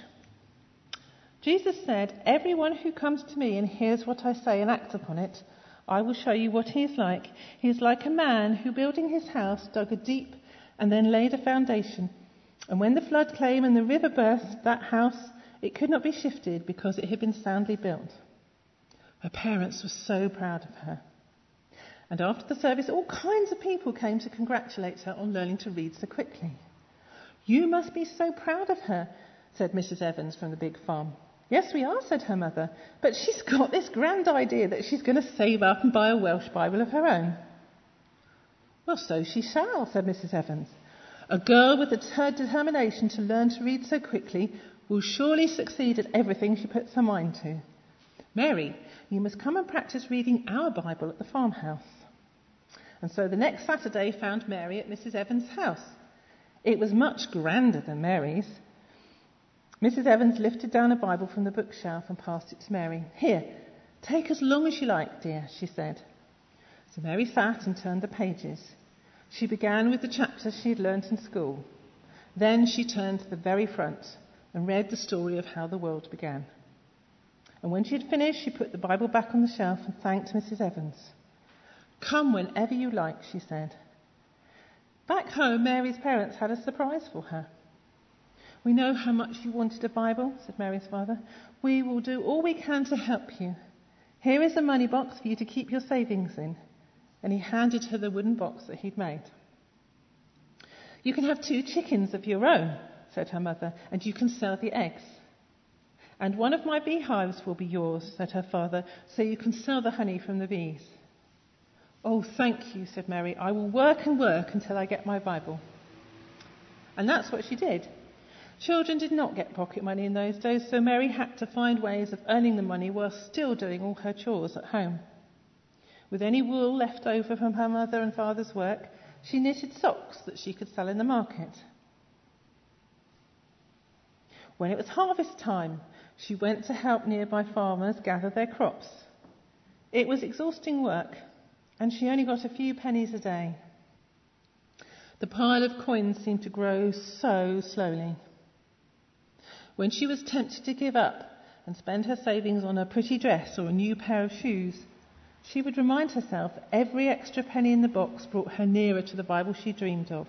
"Jesus said, 'Everyone who comes to me and hears what I say and acts upon it, I will show you what he is like. He is like a man who, building his house, dug a deep and then laid a foundation. And when the flood came and the river burst that house, it could not be shifted because it had been soundly built.'" Her parents were so proud of her. And after the service, all kinds of people came to congratulate her on learning to read so quickly. "You must be so proud of her," said Mrs. Evans from the big farm. "Yes, we are," said her mother. "But she's got this grand idea that she's going to save up and buy a Welsh Bible of her own." "Well, so she shall," said Mrs. Evans. "A girl with her determination to learn to read so quickly will surely succeed at everything she puts her mind to. Mary, you must come and practice reading our Bible at the farmhouse." And so the next Saturday found Mary at Mrs. Evans' house. It was much grander than Mary's. Mrs. Evans lifted down a Bible from the bookshelf and passed it to Mary. "Here, take as long as you like, dear," she said. So Mary sat and turned the pages. She began with the chapter she had learnt in school. Then she turned to the very front and read the story of how the world began. And when she had finished, she put the Bible back on the shelf and thanked Mrs. Evans. "Come whenever you like," she said. Back home, Mary's parents had a surprise for her. "We know how much you wanted a Bible," said Mary's father. "We will do all we can to help you. Here is a money box for you to keep your savings in." And he handed her the wooden box that he'd made. "You can have 2 chickens of your own," said her mother, "and you can sell the eggs." "And one of my beehives will be yours," said her father, "so you can sell the honey from the bees." "Oh, thank you," said Mary. "I will work and work until I get my Bible." And that's what she did. Children did not get pocket money in those days, so Mary had to find ways of earning the money while still doing all her chores at home. With any wool left over from her mother and father's work, she knitted socks that she could sell in the market. When it was harvest time, she went to help nearby farmers gather their crops. It was exhausting work, and she only got a few pennies a day. The pile of coins seemed to grow so slowly. When she was tempted to give up and spend her savings on a pretty dress or a new pair of shoes, she would remind herself every extra penny in the box brought her nearer to the Bible she dreamed of.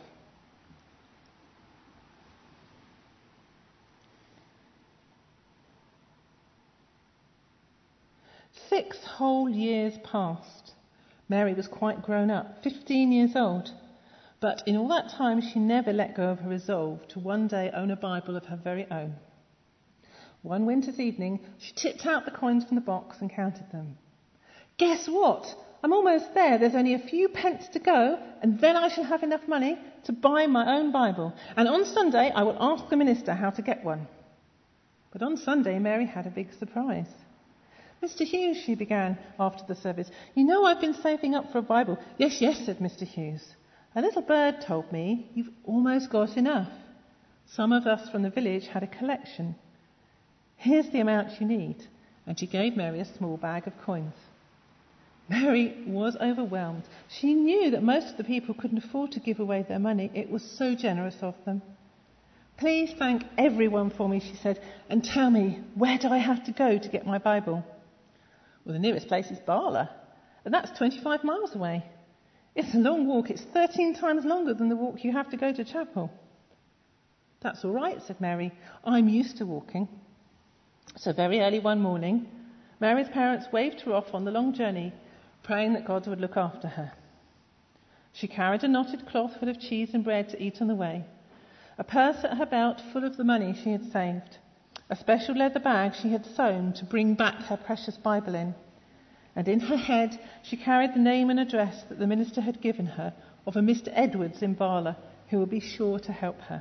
Six whole years passed. Mary was quite grown up, 15 years old. But in all that time, she never let go of her resolve to one day own a Bible of her very own. One winter's evening, she tipped out the coins from the box and counted them. Guess what? I'm almost there. There's only a few pence to go, and then I shall have enough money to buy my own Bible. And on Sunday, I will ask the minister how to get one. But on Sunday, Mary had a big surprise. Mr. Hughes, she began after the service, you know I've been saving up for a Bible. Yes, said Mr. Hughes. A little bird told me you've almost got enough. Some of us from the village had a collection. Here's the amount you need. And she gave Mary a small bag of coins. Mary was overwhelmed. She knew that most of the people couldn't afford to give away their money. It was so generous of them. Please thank everyone for me, she said, and tell me, where do I have to go to get my Bible? Well, the nearest place is Barla, and that's 25 miles away. It's a long walk. It's 13 times longer than the walk you have to go to chapel. That's all right, said Mary. I'm used to walking. So very early one morning, Mary's parents waved her off on the long journey, praying that God would look after her. She carried a knotted cloth full of cheese and bread to eat on the way, a purse at her belt full of the money she had saved, a special leather bag she had sewn to bring back her precious Bible in, and in her head she carried the name and address that the minister had given her of a Mr. Edwards in Barla, who would be sure to help her.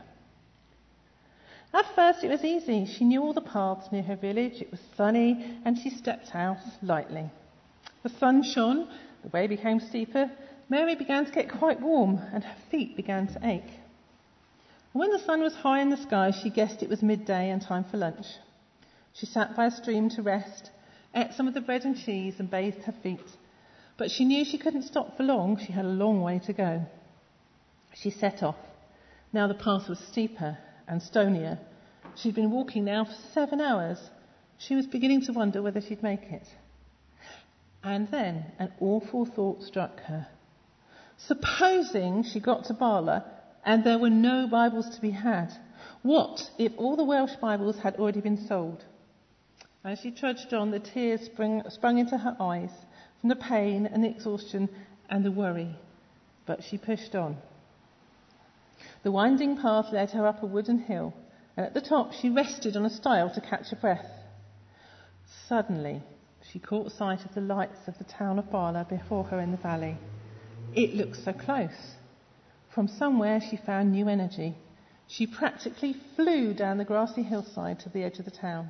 At first it was easy. She knew all the paths near her village. It was sunny, and she stepped out lightly. The sun shone, the way became steeper. Mary began to get quite warm, and her feet began to ache. And when the sun was high in the sky, she guessed it was midday and time for lunch. She sat by a stream to rest, ate some of the bread and cheese, and bathed her feet. But she knew she couldn't stop for long. She had a long way to go. She set off. Now the path was steeper and stonier. She'd been walking now for 7 hours. She was beginning to wonder whether she'd make it. And then an awful thought struck her. Supposing she got to Barla and there were no Bibles to be had. What if all the Welsh Bibles had already been sold? As she trudged on, the tears sprung into her eyes from the pain and the exhaustion and the worry. But she pushed on. The winding path led her up a wooden hill, and at the top she rested on a stile to catch her breath. Suddenly, she caught sight of the lights of the town of Barla before her in the valley. It looked so close. From somewhere she found new energy. She practically flew down the grassy hillside to the edge of the town.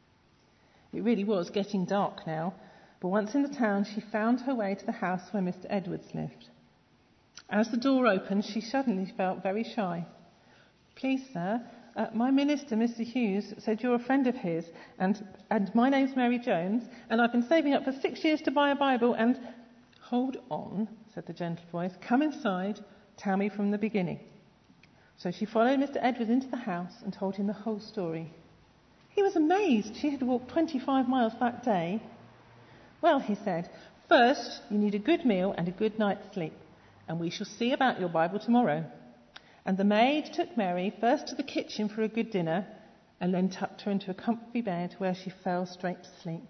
It really was getting dark now, but once in the town she found her way to the house where Mr. Edwards lived. As the door opened, she suddenly felt very shy. Please, sir, my minister, Mr. Hughes, said you're a friend of his, and my name's Mary Jones, and I've been saving up for 6 years to buy a Bible, and... Hold on, said the gentle voice. Come inside, tell me from the beginning. So she followed Mr. Edwards into the house and told him the whole story. He was amazed. She had walked 25 miles that day. Well, he said, first you need a good meal and a good night's sleep, and we shall see about your Bible tomorrow. And the maid took Mary first to the kitchen for a good dinner, and then tucked her into a comfy bed where she fell straight to sleep.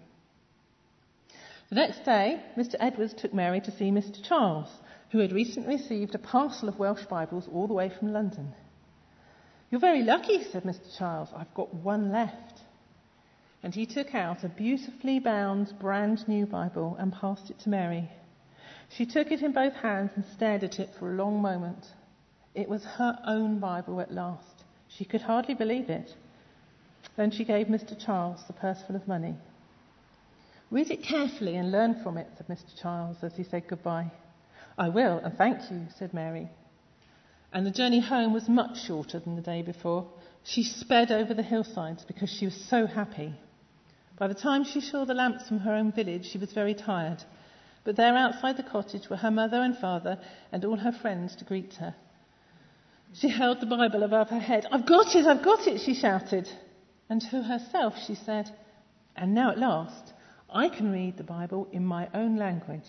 The next day, Mr. Edwards took Mary to see Mr. Charles, who had recently received a parcel of Welsh Bibles all the way from London. You're very lucky, said Mr. Charles. I've got one left. And he took out a beautifully bound, brand new Bible and passed it to Mary. She took it in both hands and stared at it for a long moment. It was her own Bible at last. She could hardly believe it. Then she gave Mr. Charles the purse full of money. Read it carefully and learn from it, said Mr. Charles as he said goodbye. I will, and thank you, said Mary. And the journey home was much shorter than the day before. She sped over the hillsides because she was so happy. By the time she saw the lamps from her own village, she was very tired. But there outside the cottage were her mother and father and all her friends to greet her. She held the Bible above her head. I've got it, she shouted. And to herself she said, and now at last, I can read the Bible in my own language.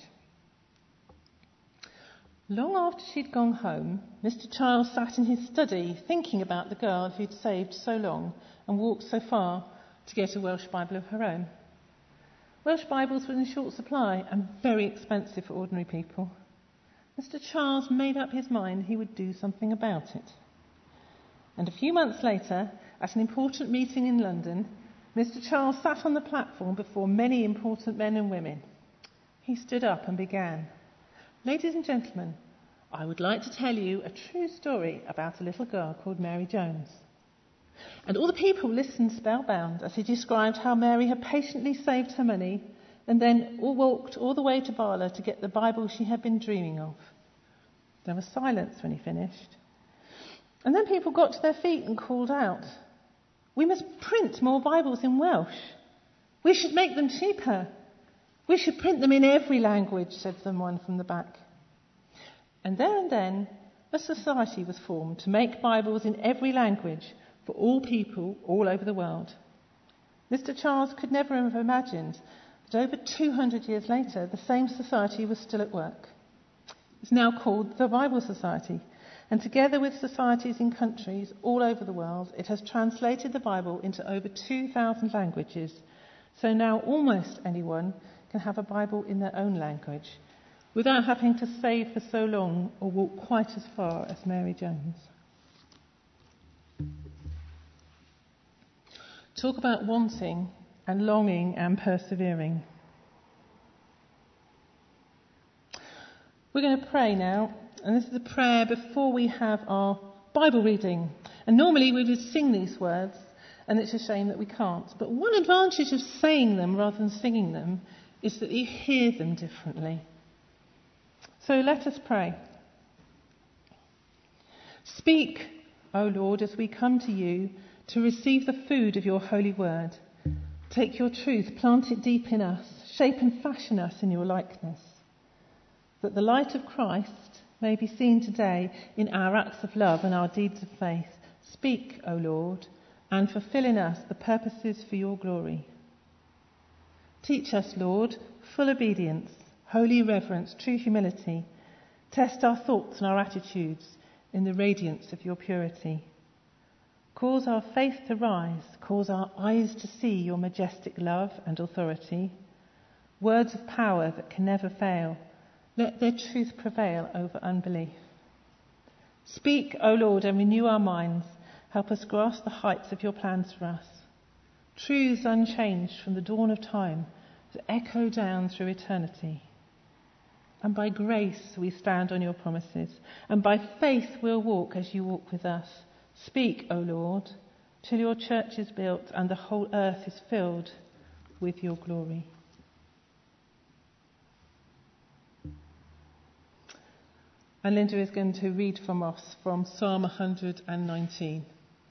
Long after she'd gone home, Mr. Charles sat in his study thinking about the girl who'd saved so long and walked so far to get a Welsh Bible of her own. Welsh Bibles were in short supply and very expensive for ordinary people. Mr. Charles made up his mind he would do something about it. And a few months later, at an important meeting in London, Mr. Charles sat on the platform before many important men and women. He stood up and began, "Ladies and gentlemen, I would like to tell you a true story about a little girl called Mary Jones." And all the people listened spellbound as he described how Mary had patiently saved her money and then walked all the way to Bala to get the Bible she had been dreaming of. There was silence when he finished. And then people got to their feet and called out, "We must print more Bibles in Welsh. We should make them cheaper. We should print them in every language," said someone from the back. And there and then, a society was formed to make Bibles in every language for all people all over the world. Mr. Charles could never have imagined that over 200 years later, the same society was still at work. It's now called the Bible Society, and together with societies in countries all over the world, it has translated the Bible into over 2,000 languages. So now almost anyone can have a Bible in their own language, without having to save for so long or walk quite as far as Mary Jones. Talk about wanting and longing and persevering. We're going to pray now, and this is a prayer before we have our Bible reading. And normally we would sing these words, and it's a shame that we can't. But one advantage of saying them rather than singing them is that you hear them differently. So let us pray. Speak, O Lord, as we come to you to receive the food of your holy word. Take your truth, plant it deep in us, shape and fashion us in your likeness, that the light of Christ may be seen today in our acts of love and our deeds of faith. Speak, O Lord, and fulfill in us the purposes for your glory. Teach us, Lord, full obedience, holy reverence, true humility. Test our thoughts and our attitudes in the radiance of your purity. Cause our faith to rise, cause our eyes to see your majestic love and authority. Words of power that can never fail, let their truth prevail over unbelief. Speak, O Lord, and renew our minds. Help us grasp the heights of your plans for us. Truths unchanged from the dawn of time that echo down through eternity. And by grace we stand on your promises, and by faith we'll walk as you walk with us. Speak, O Lord, till your church is built and the whole earth is filled with your glory. And Linda is going to read from us from Psalm 119.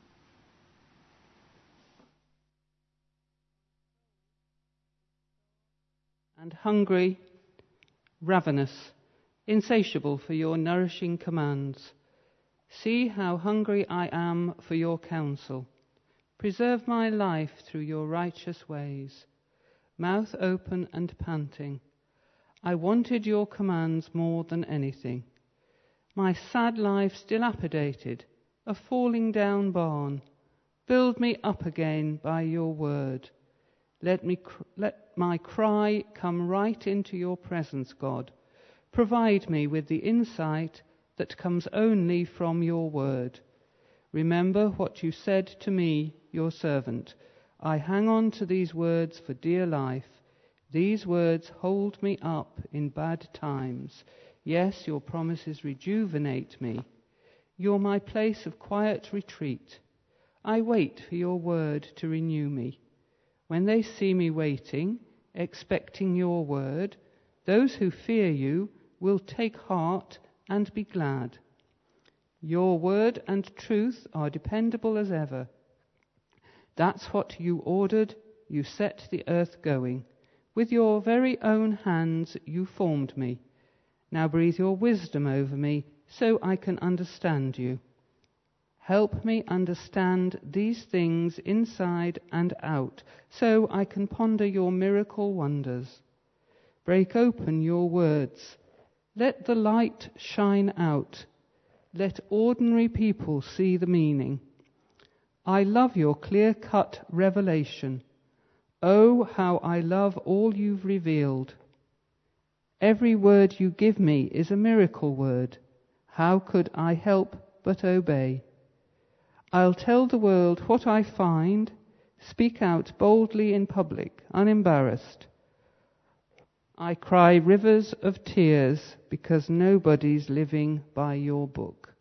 And hungry, ravenous, insatiable for your nourishing commands. See how hungry I am for your counsel. Preserve my life through your righteous ways. Mouth open and panting. I wanted your commands more than anything. My sad life dilapidated, a falling down barn. Build me up again by your word. Let my cry come right into your presence, God. Provide me with the insight that comes only from your word. Remember what you said to me, your servant. I hang on to these words for dear life. These words hold me up in bad times. Yes, your promises rejuvenate me. You're my place of quiet retreat. I wait for your word to renew me. When they see me waiting, expecting your word, those who fear you will take heart and be glad. Your word and truth are dependable as ever. That's what you ordered. You set the earth going. With your very own hands you formed me. Now breathe your wisdom over me so I can understand you. Help me understand these things inside and out, so I can ponder your miracle wonders. Break open your words. Let the light shine out. Let ordinary people see the meaning. I love your clear-cut revelation. Oh, how I love all you've revealed. Every word you give me is a miracle word. How could I help but obey? I'll tell the world what I find, speak out boldly in public, unembarrassed. I cry rivers of tears because nobody's living by your book.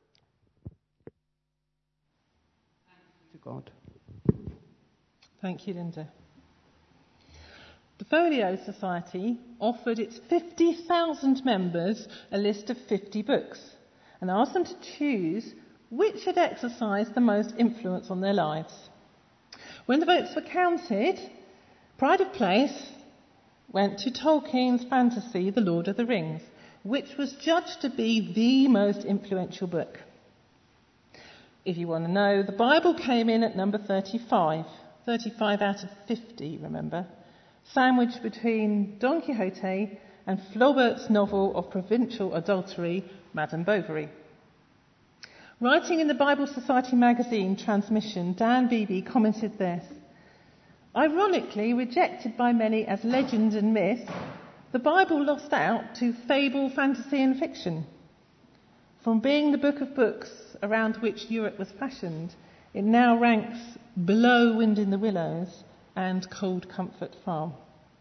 To God. Thank you, Linda. The Folio Society offered its 50,000 members a list of 50 books and asked them to choose which had exercised the most influence on their lives. When the votes were counted, pride of place went to Tolkien's fantasy, The Lord of the Rings, which was judged to be the most influential book. If you want to know, the Bible came in at number 35 out of 50, remember, sandwiched between Don Quixote and Flaubert's novel of provincial adultery, Madame Bovary. Writing in the Bible Society magazine Transmission, Dan Beebe commented this: ironically rejected by many as legend and myth, the Bible lost out to fable, fantasy and fiction. From being the book of books around which Europe was fashioned, it now ranks below Wind in the Willows and Cold Comfort Farm.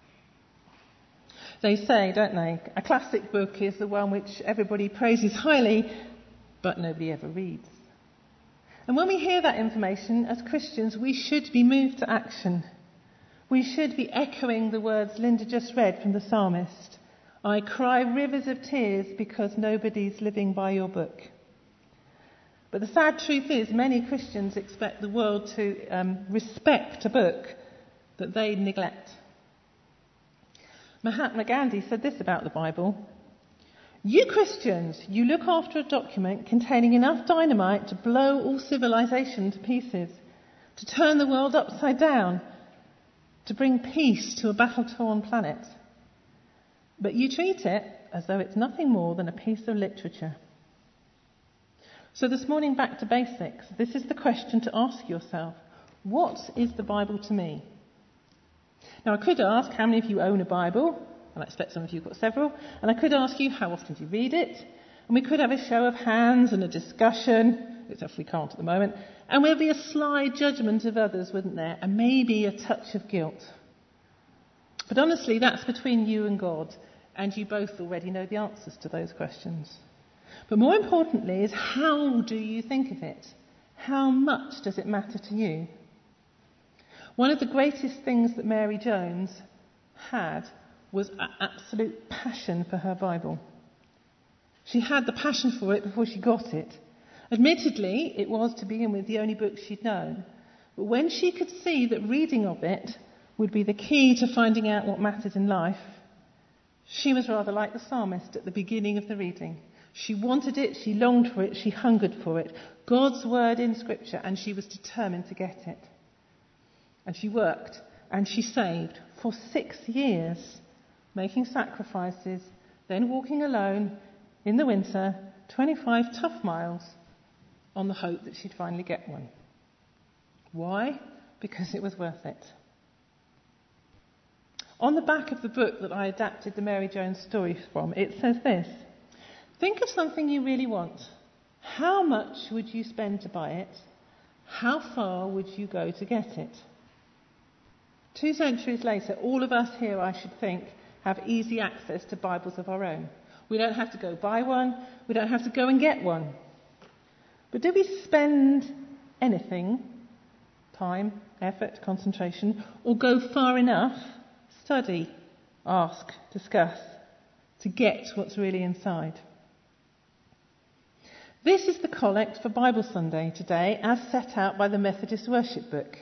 They say, don't they, a classic book is the one which everybody praises highly, but nobody ever reads. And when we hear that information, as Christians, we should be moved to action. We should be echoing the words Linda just read from the psalmist. I cry rivers of tears because nobody's living by your book. But the sad truth is, many Christians expect the world to respect a book that they neglect. Mahatma Gandhi said this about the Bible: you Christians, you look after a document containing enough dynamite to blow all civilization to pieces, to turn the world upside down, to bring peace to a battle-torn planet. But you treat it as though it's nothing more than a piece of literature. So this morning, back to basics. This is the question to ask yourself. What is the Bible to me? Now, I could ask how many of you own a Bible, and I expect some of you have got several, and I could ask you how often do you read it, and we could have a show of hands and a discussion, except we can't at the moment, and there'd be a sly judgment of others, wouldn't there, and maybe a touch of guilt. But honestly, that's between you and God, and you both already know the answers to those questions. But more importantly is, how do you think of it? How much does it matter to you? One of the greatest things that Mary Jones had was an absolute passion for her Bible. She had the passion for it before she got it. Admittedly, it was, to begin with, the only book she'd known. But when she could see that reading of it would be the key to finding out what mattered in life, she was rather like the psalmist at the beginning of the reading. She wanted it, she longed for it, she hungered for it. God's word in Scripture, and she was determined to get it. And she worked, and she saved for 6 years, making sacrifices, then walking alone in the winter, 25 tough miles, on the hope that she'd finally get one. Why? Because it was worth it. On the back of the book that I adapted the Mary Jones story from, it says this: think of something you really want. How much would you spend to buy it? How far would you go to get it? 2 centuries later, all of us here, I should think, have easy access to Bibles of our own. We don't have to go buy one. We don't have to go and get one. But do we spend anything, time, effort, concentration, or go far enough, study, ask, discuss, to get what's really inside? This is the collect for Bible Sunday today, as set out by the Methodist Worship Book.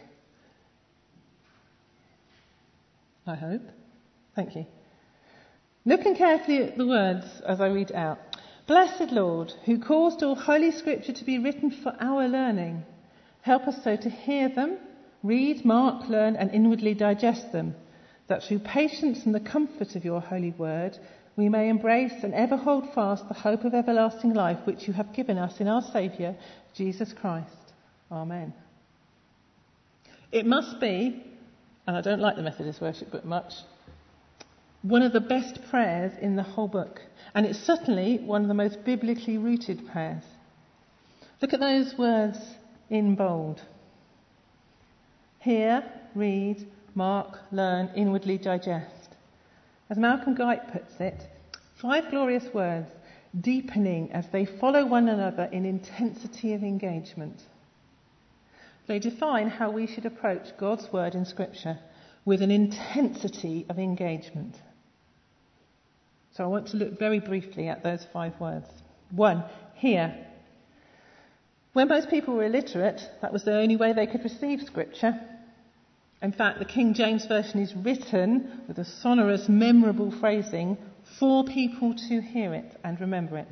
I hope. Thank you. Looking carefully at the words as I read out. Blessed Lord, who caused all Holy Scripture to be written for our learning, help us so to hear them, read, mark, learn, and inwardly digest them, that through patience and the comfort of your holy word, we may embrace and ever hold fast the hope of everlasting life which you have given us in our Saviour, Jesus Christ. Amen. It must be, and I don't like the Methodist worship book much, one of the best prayers in the whole book. And it's certainly one of the most biblically rooted prayers. Look at those words in bold. Hear, read, mark, learn, inwardly digest. As Malcolm Guite puts it, 5 glorious words, deepening as they follow one another in intensity of engagement. They define how we should approach God's word in Scripture with an intensity of engagement. So I want to look very briefly at those 5 words. 1, hear. When most people were illiterate, that was the only way they could receive Scripture. In fact, the King James Version is written with a sonorous, memorable phrasing for people to hear it and remember it.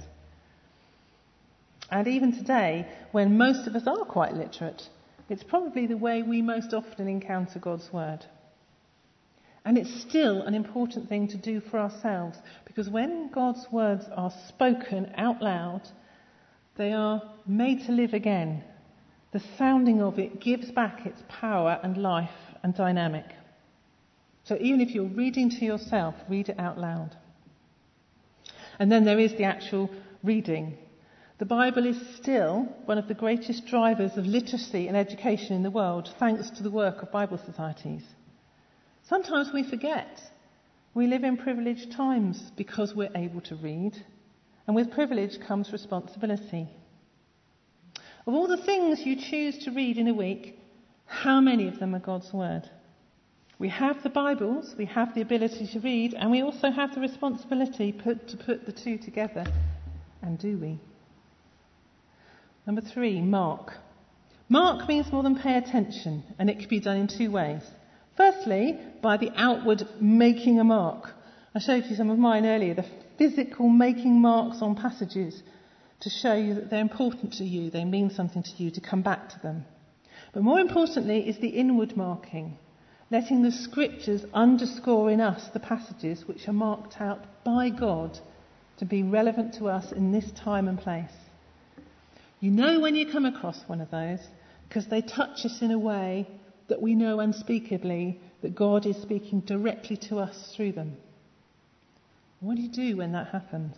And even today, when most of us are quite literate, it's probably the way we most often encounter God's word. And it's still an important thing to do for ourselves, because when God's words are spoken out loud, they are made to live again. The sounding of it gives back its power and life and dynamic. So even if you're reading to yourself, read it out loud. And then there is the actual reading. The Bible is still one of the greatest drivers of literacy and education in the world, thanks to the work of Bible societies. Sometimes we forget. We live in privileged times because we're able to read. And with privilege comes responsibility. Of all the things you choose to read in a week, how many of them are God's word? We have the Bibles, we have the ability to read, and we also have the responsibility to put the two together. And do we? Number 3, mark. Mark means more than pay attention, and it can be done in 2 ways. Firstly, by the outward making a mark. I showed you some of mine earlier, the physical making marks on passages to show you that they're important to you, they mean something to you, to come back to them. But more importantly is the inward marking, letting the Scriptures underscore in us the passages which are marked out by God to be relevant to us in this time and place. You know when you come across one of those because they touch us in a way that we know unspeakably that God is speaking directly to us through them. What do you do when that happens?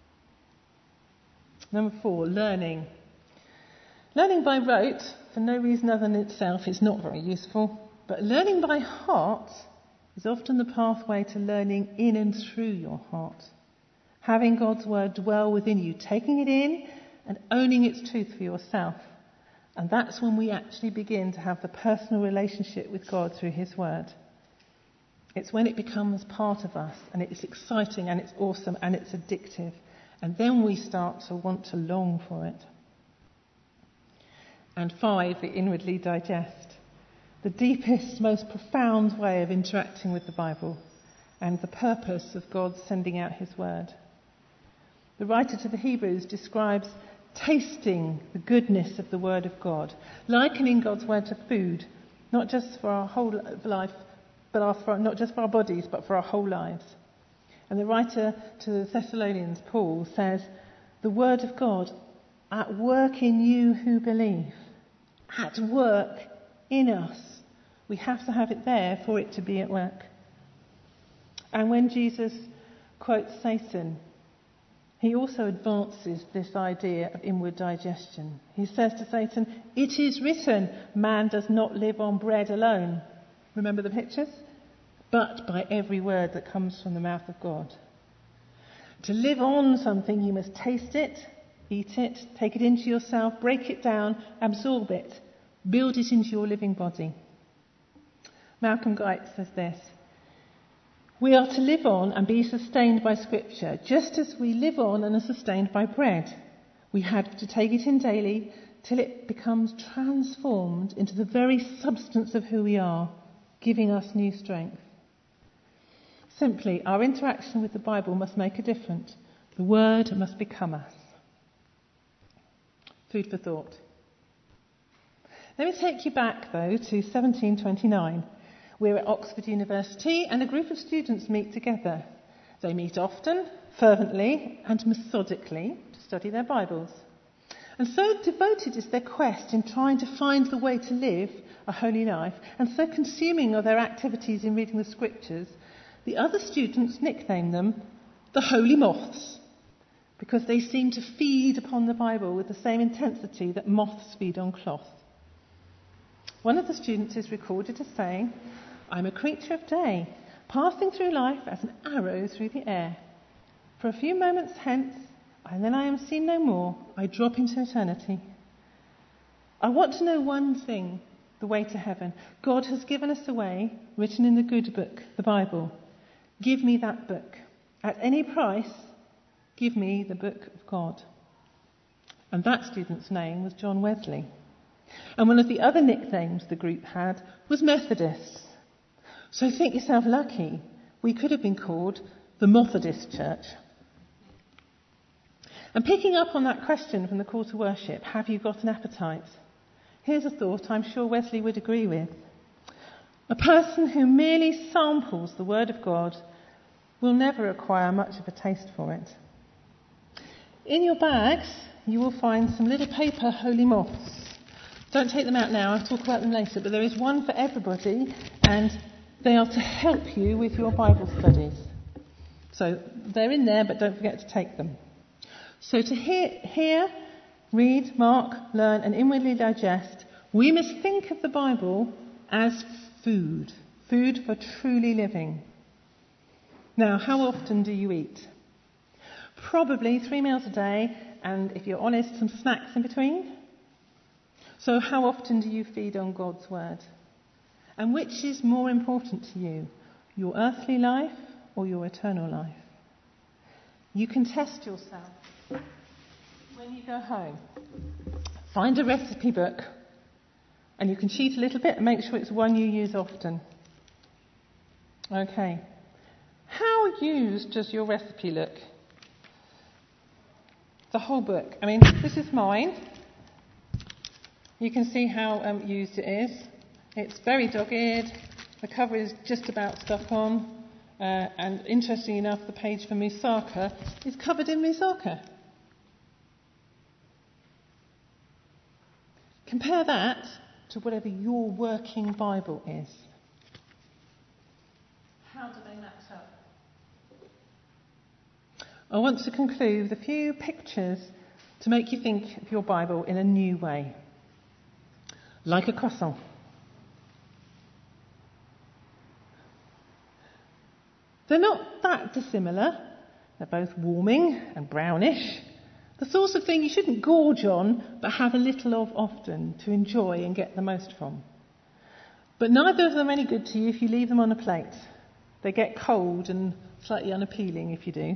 Number 4, learning. Learning by rote, for no reason other than itself, is not very useful. But learning by heart is often the pathway to learning in and through your heart. Having God's word dwell within you, taking it in and owning its truth for yourself. And that's when we actually begin to have the personal relationship with God through his word. It's when it becomes part of us, and it's exciting and it's awesome and it's addictive. And then we start to want to long for it. And 5, the inwardly digest. The deepest, most profound way of interacting with the Bible and the purpose of God sending out his word. The writer to the Hebrews describes tasting the goodness of the word of God, likening God's word to food, not just for our whole life, but not just for our bodies, but for our whole lives. And the writer to the Thessalonians, Paul, says, the word of God at work in you who believe, at work in us. We have to have it there for it to be at work. And when Jesus quotes Satan, he also advances this idea of inward digestion. He says to Satan, it is written, man does not live on bread alone. Remember the pictures? But by every word that comes from the mouth of God. To live on something, you must taste it, eat it, take it into yourself, break it down, absorb it, build it into your living body. Malcolm Guite says this, we are to live on and be sustained by Scripture, just as we live on and are sustained by bread. We have to take it in daily till it becomes transformed into the very substance of who we are, giving us new strength. Simply, our interaction with the Bible must make a difference. The Word must become us. Food for thought. Let me take you back, though, to 1729. We're at Oxford University and a group of students meet together. They meet often, fervently and methodically to study their Bibles. And so devoted is their quest in trying to find the way to live a holy life, and so consuming of their activities in reading the Scriptures, the other students nickname them the Holy Moths, because they seem to feed upon the Bible with the same intensity that moths feed on cloth. One of the students is recorded as saying, "I'm a creature of day, passing through life as an arrow through the air. For a few moments hence, and then I am seen no more. I drop into eternity. I want to know one thing, the way to heaven. God has given us a way, written in the good book, the Bible. Give me that book. At any price, give me the book of God." And that student's name was John Wesley. And one of the other nicknames the group had was Methodists. So think yourself lucky. We could have been called the Methodist Church. And picking up on that question from the call to worship, have you got an appetite? Here's a thought I'm sure Wesley would agree with. A person who merely samples the Word of God will never acquire much of a taste for it. In your bags, you will find some little paper holy moths. Don't take them out now, I'll talk about them later, but there is one for everybody, and they are to help you with your Bible studies. So they're in there, but don't forget to take them. So to hear, read, mark, learn, and inwardly digest, we must think of the Bible as food for truly living. Now, how often do you eat? Probably 3 meals a day, and if you're honest, some snacks in between. So how often do you feed on God's Word? And which is more important to you, your earthly life or your eternal life? You can test yourself when you go home. Find a recipe book, and you can cheat a little bit and make sure it's one you use often. Okay. How used does your recipe look? The whole book. I mean, this is mine. You can see how used it is. It's very dog-eared. The cover is just about stuck on. And interestingly enough, the page for moussaka is covered in moussaka. Compare that to whatever your working Bible is. How do they match up? I want to conclude with a few pictures to make you think of your Bible in a new way. Like a croissant. They're not that dissimilar. They're both warming and brownish. The sort of thing you shouldn't gorge on, but have a little of often to enjoy and get the most from. But neither of them are any good to you if you leave them on a plate. They get cold and slightly unappealing if you do.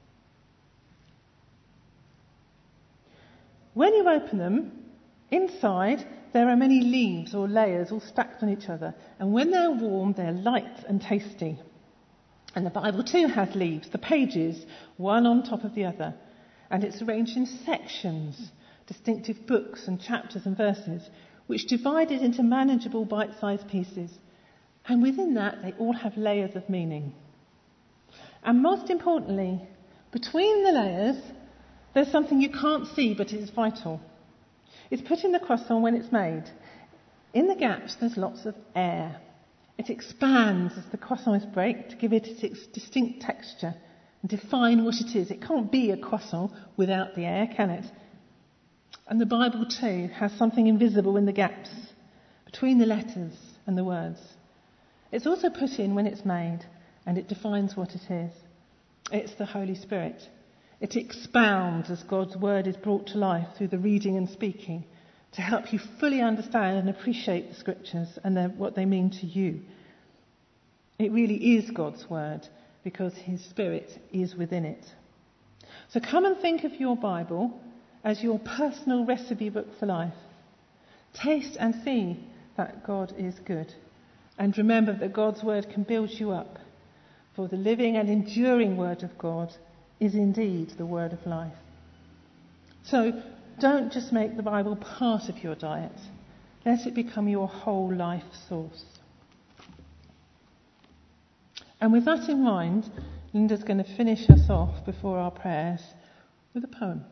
When you open them, inside there are many leaves or layers all stacked on each other. And when they're warm, they're light and tasty. And the Bible too has leaves, the pages, one on top of the other. And it's arranged in sections, distinctive books and chapters and verses, which divide it into manageable bite-sized pieces. And within that, they all have layers of meaning. And most importantly, between the layers, there's something you can't see, but it is vital. It's put in the croissant when it's made. In the gaps, there's lots of air. It expands as the croissant is baked to give it its distinct texture and define what it is. It can't be a croissant without the air, can it? And the Bible too has something invisible in the gaps between the letters and the words. It's also put in when it's made, and it defines what it is. It's the Holy Spirit. It expounds as God's word is brought to life through the reading and speaking to help you fully understand and appreciate the Scriptures and what they mean to you. It really is God's word because His Spirit is within it. So come and think of your Bible as your personal recipe book for life. Taste and see that God is good. And remember that God's word can build you up, for the living and enduring word of God is indeed the word of life. So don't just make the Bible part of your diet. Let it become your whole life source. And with that in mind, Linda's going to finish us off before our prayers with a poem.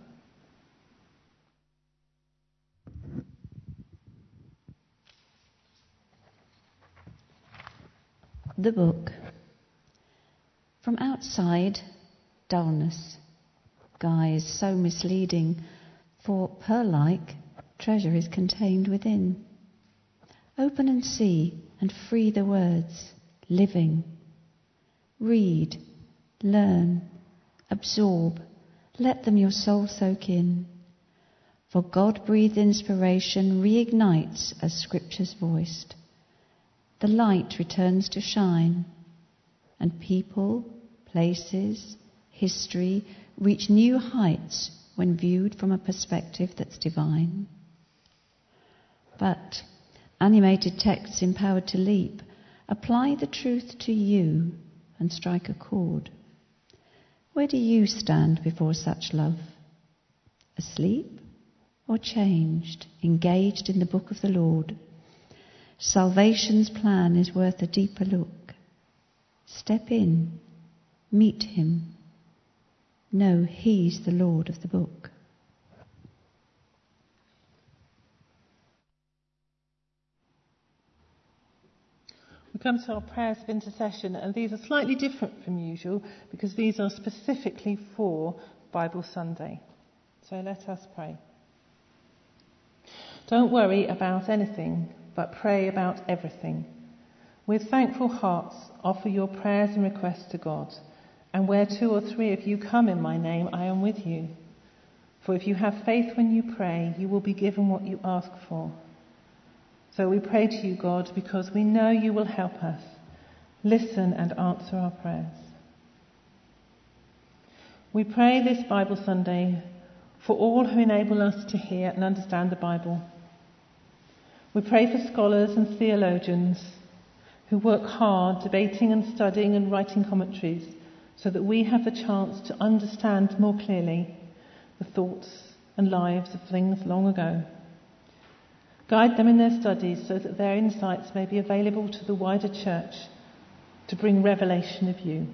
The book. From outside, dullness, guise so misleading, for pearl-like treasure is contained within. Open and see and free the words, living. Read, learn, absorb, let them your soul soak in. For God-breathed inspiration reignites as Scripture's voiced. The light returns to shine, and people, places, history reach new heights when viewed from a perspective that's divine. But animated texts empowered to leap apply the truth to you and strike a chord. Where do you stand before such love? Asleep or changed, engaged in the book of the Lord? Salvation's plan is worth a deeper look. Step in, meet him. Know he's the Lord of the book. We come to our prayers of intercession, and these are slightly different from usual because these are specifically for Bible Sunday. So let us pray. Don't worry about anything, but pray about everything. With thankful hearts, offer your prayers and requests to God. And where 2 or 3 of you come in my name, I am with you. For if you have faith when you pray, you will be given what you ask for. So we pray to you, God, because we know you will help us. Listen and answer our prayers. We pray this Bible Sunday for all who enable us to hear and understand the Bible. We pray for scholars and theologians who work hard debating and studying and writing commentaries so that we have the chance to understand more clearly the thoughts and lives of things long ago. Guide them in their studies so that their insights may be available to the wider church to bring revelation of you.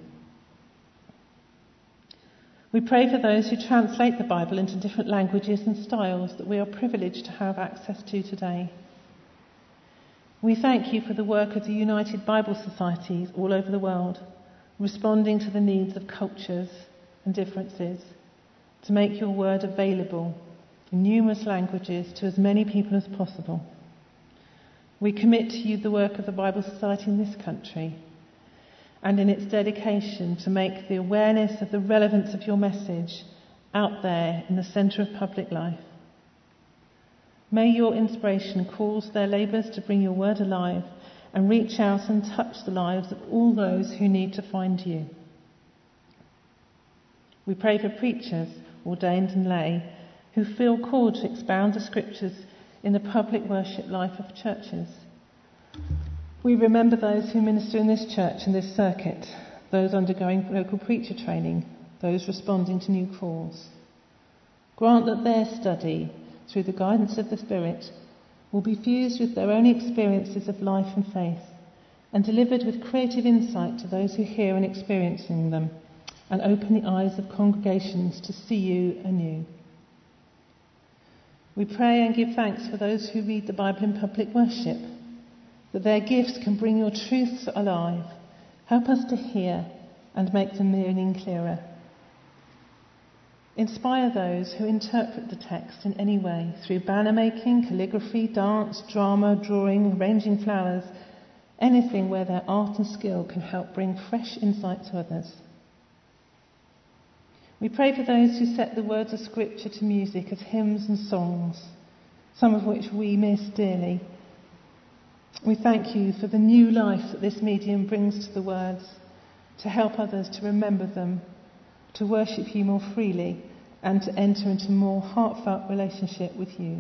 We pray for those who translate the Bible into different languages and styles that we are privileged to have access to today. We thank you for the work of the United Bible Societies all over the world, responding to the needs of cultures and differences to make your word available in numerous languages to as many people as possible. We commit to you the work of the Bible Society in this country and in its dedication to make the awareness of the relevance of your message out there in the centre of public life. May your inspiration cause their labours to bring your word alive and reach out and touch the lives of all those who need to find you. We pray for preachers, ordained and lay, who feel called to expound the scriptures in the public worship life of churches. We remember those who minister in this church and this circuit, those undergoing local preacher training, those responding to new calls. Grant that their study, through the guidance of the Spirit, will be fused with their own experiences of life and faith, and delivered with creative insight to those who hear and experiencing them, and open the eyes of congregations to see you anew. We pray and give thanks for those who read the Bible in public worship, that their gifts can bring your truths alive. Help us to hear and make the meaning clearer. Inspire those who interpret the text in any way, through banner making, calligraphy, dance, drama, drawing, arranging flowers, anything where their art and skill can help bring fresh insight to others. We pray for those who set the words of Scripture to music as hymns and songs, some of which we miss dearly. We thank you for the new life that this medium brings to the words, to help others to remember them, to worship you more freely, and to enter into more heartfelt relationship with you.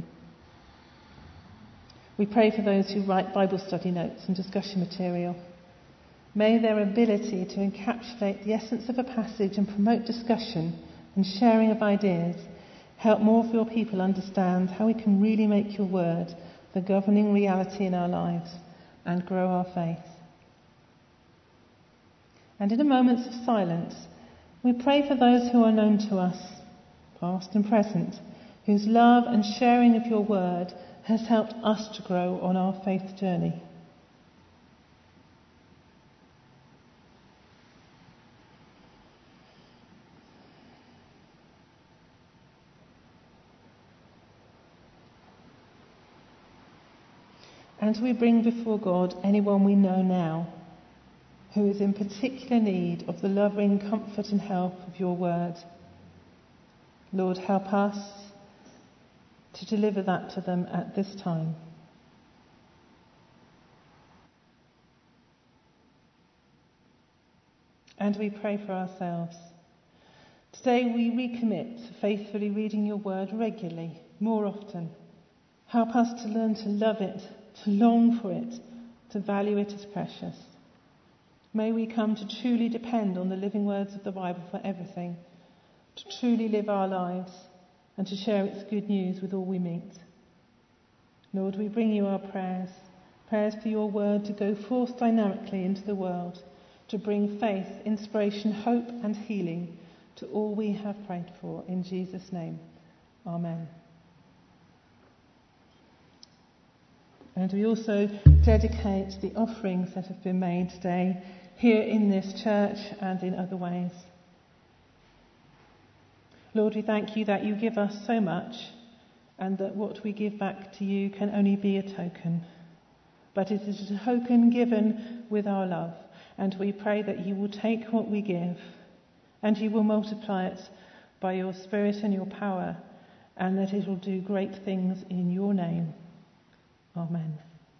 We pray for those who write Bible study notes and discussion material, May their ability to encapsulate the essence of a passage and promote discussion and sharing of ideas help more of your people understand how we can really make your word the governing reality in our lives and grow our faith. And in the moments of silence, we pray for those who are known to us, past and present, whose love and sharing of your word has helped us to grow on our faith journey. And we bring before God anyone we know now who is in particular need of the loving comfort and help of your word. Lord, help us to deliver that to them at this time. And we pray for ourselves. Today we recommit to faithfully reading your word regularly, more often. Help us to learn to love it, to long for it, to value it as precious. May we come to truly depend on the living words of the Bible for everything, to truly live our lives and to share its good news with all we meet. Lord, we bring you our prayers for your word to go forth dynamically into the world, to bring faith, inspiration, hope and healing to all we have prayed for. In Jesus' name, amen. And we also dedicate the offerings that have been made today here in this church and in other ways. Lord, we thank you that you give us so much and that what we give back to you can only be a token. But it is a token given with our love. And we pray that you will take what we give and you will multiply it by your Spirit and your power, and that it will do great things in your name. Amen.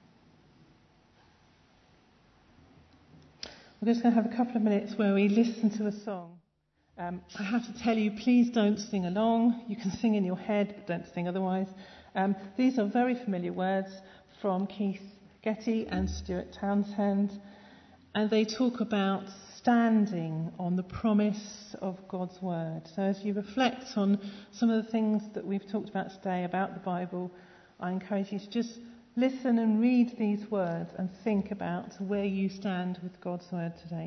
We're just going to have a couple of minutes where we listen to a song. I have to tell you, please don't sing along. You can sing in your head, but don't sing otherwise. These are very familiar words from Keith Getty and Stuart Townsend, and they talk about standing on the promise of God's word. So as you reflect on some of the things that we've talked about today about the Bible, I encourage you to just listen and read these words and think about where you stand with God's word today.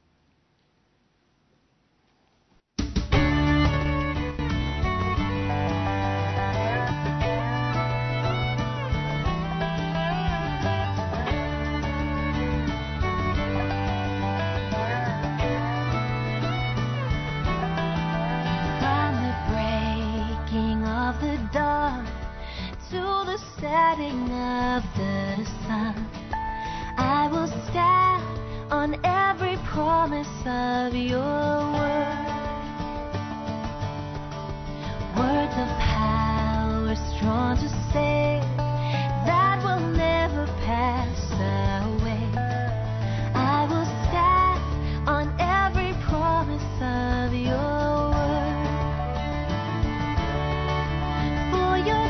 Setting of the sun, I will stand on every promise of your word. Words of power strong to save, that will never pass away. I will stand on every promise of your word. For your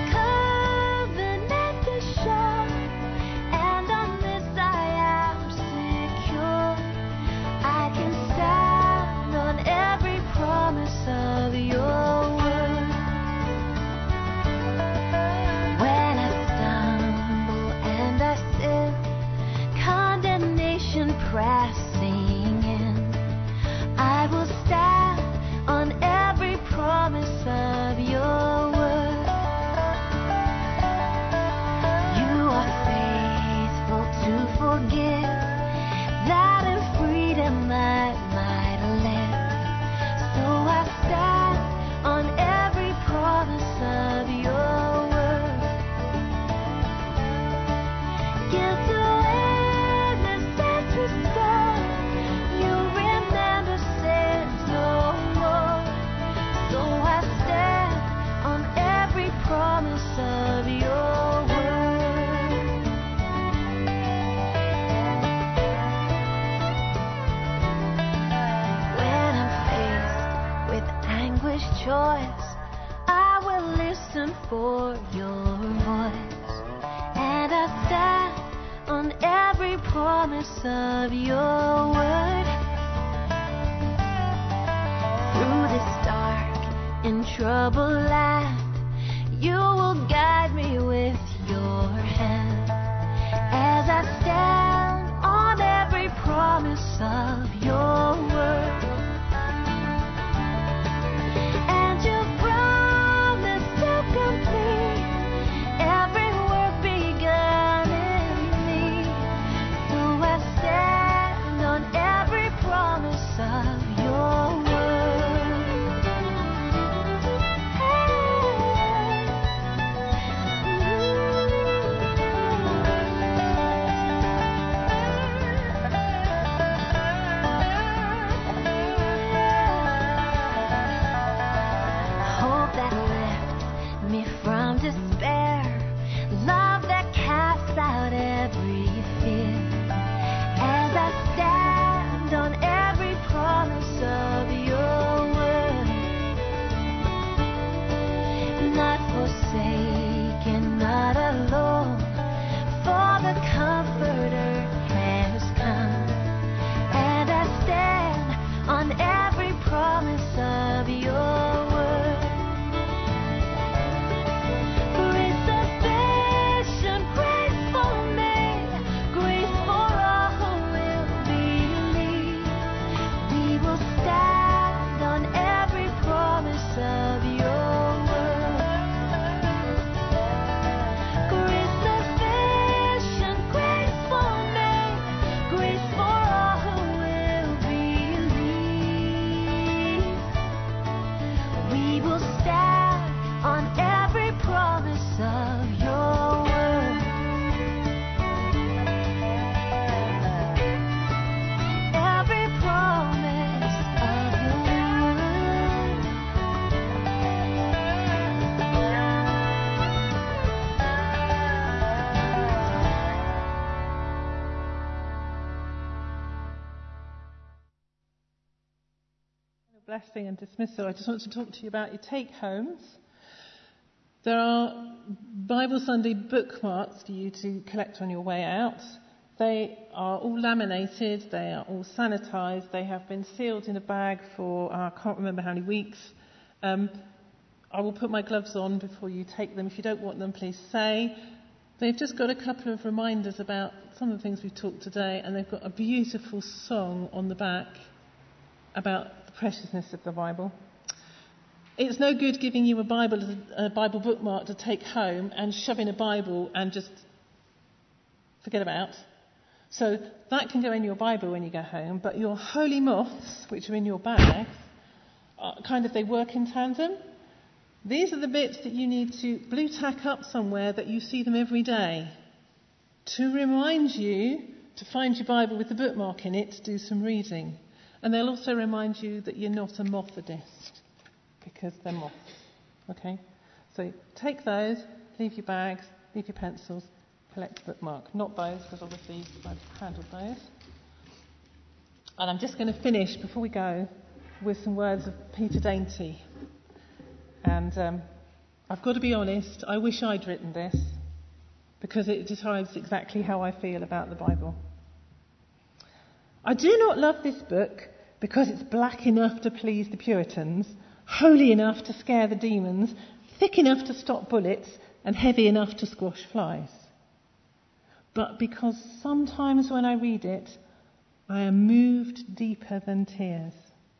and on this I am secure. I can stand on every promise of your word. When I stumble and I sin, condemnation pressing in, I will stand on every promise of your word. Forgive, that in freedom I might live. So I stand on every promise of your word. Guilt awareness and restore. You remember sins no more. So I stand on every promise of your word. Choice, I will listen for your voice, and I stand on every promise of your word. Through this dark and troubled land, you will guide me with your hand as I stand on every promise of your word. And you promise to complete every work begun in me. So I stand on every promise of your word. Hope that lifts me from despair, love that casts out every fear. As I stand on every promise of your word, not forsaken, not alone, for the Comforter has come. And I stand on every promise of your word. Grace sufficient, grace for me, grace for all who will believe. We will stand on every promise of your word. Grace sufficient, grace for me, grace for all who will believe. We will stand on every promise of your word. Every promise of your word. Blessing and dismissal. I just want to talk to you about your take-homes. There are Bible Sunday bookmarks for you to collect on your way out. They are all laminated, they are all sanitized, they have been sealed in a bag for I can't remember how many weeks. I will put my gloves on before you take them. If you don't want them, please say. They've just got a couple of reminders about some of the things we've talked today, and they've got a beautiful song on the back about the preciousness of the Bible. It's no good giving you a Bible bookmark to take home and shove in a Bible and just forget about. So that can go in your Bible when you go home, but your holy moths, which are in your bag, they work in tandem. These are the bits that you need to blue tack up somewhere that you see them every day to remind you to find your Bible with the bookmark in it to do some reading. And they'll also remind you that you're not a mothadist, because they're moths. Okay? So take those, leave your bags, leave your pencils, collect the bookmark. Not those, because obviously I've handled those. And I'm just going to finish, before we go, with some words of Peter Dainty. And I've got to be honest, I wish I'd written this, because it describes exactly how I feel about the Bible. I do not love this book because it's black enough to please the Puritans, holy enough to scare the demons, thick enough to stop bullets, and heavy enough to squash flies. But because sometimes when I read it, I am moved deeper than tears.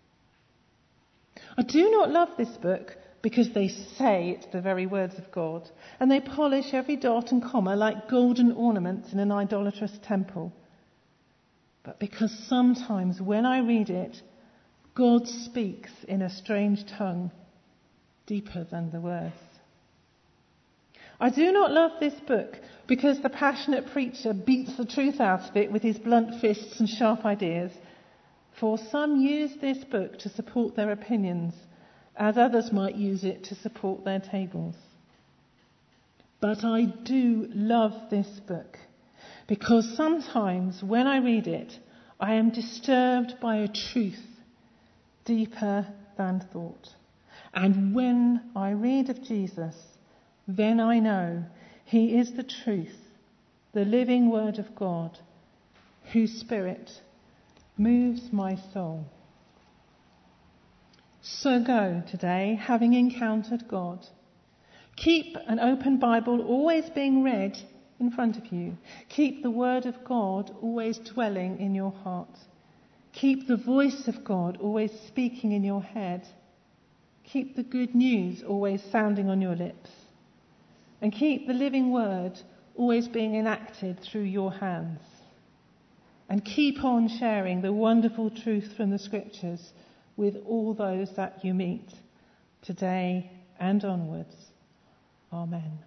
I do not love this book because they say it's the very words of God, and they polish every dot and comma like golden ornaments in an idolatrous temple. But because sometimes when I read it, God speaks in a strange tongue, deeper than the words. I do not love this book because the passionate preacher beats the truth out of it with his blunt fists and sharp ideas. For some use this book to support their opinions, as others might use it to support their tables. But I do love this book, because sometimes when I read it, I am disturbed by a truth deeper than thought. And when I read of Jesus, then I know he is the truth the living word of God, whose spirit moves my soul. So go today, having encountered God. Keep an open Bible always being read in front of you. Keep the word of God always dwelling in your heart. Keep the voice of God always speaking in your head. Keep the good news always sounding on your lips. And keep the living word always being enacted through your hands. And keep on sharing the wonderful truth from the scriptures with all those that you meet, today and onwards. Amen.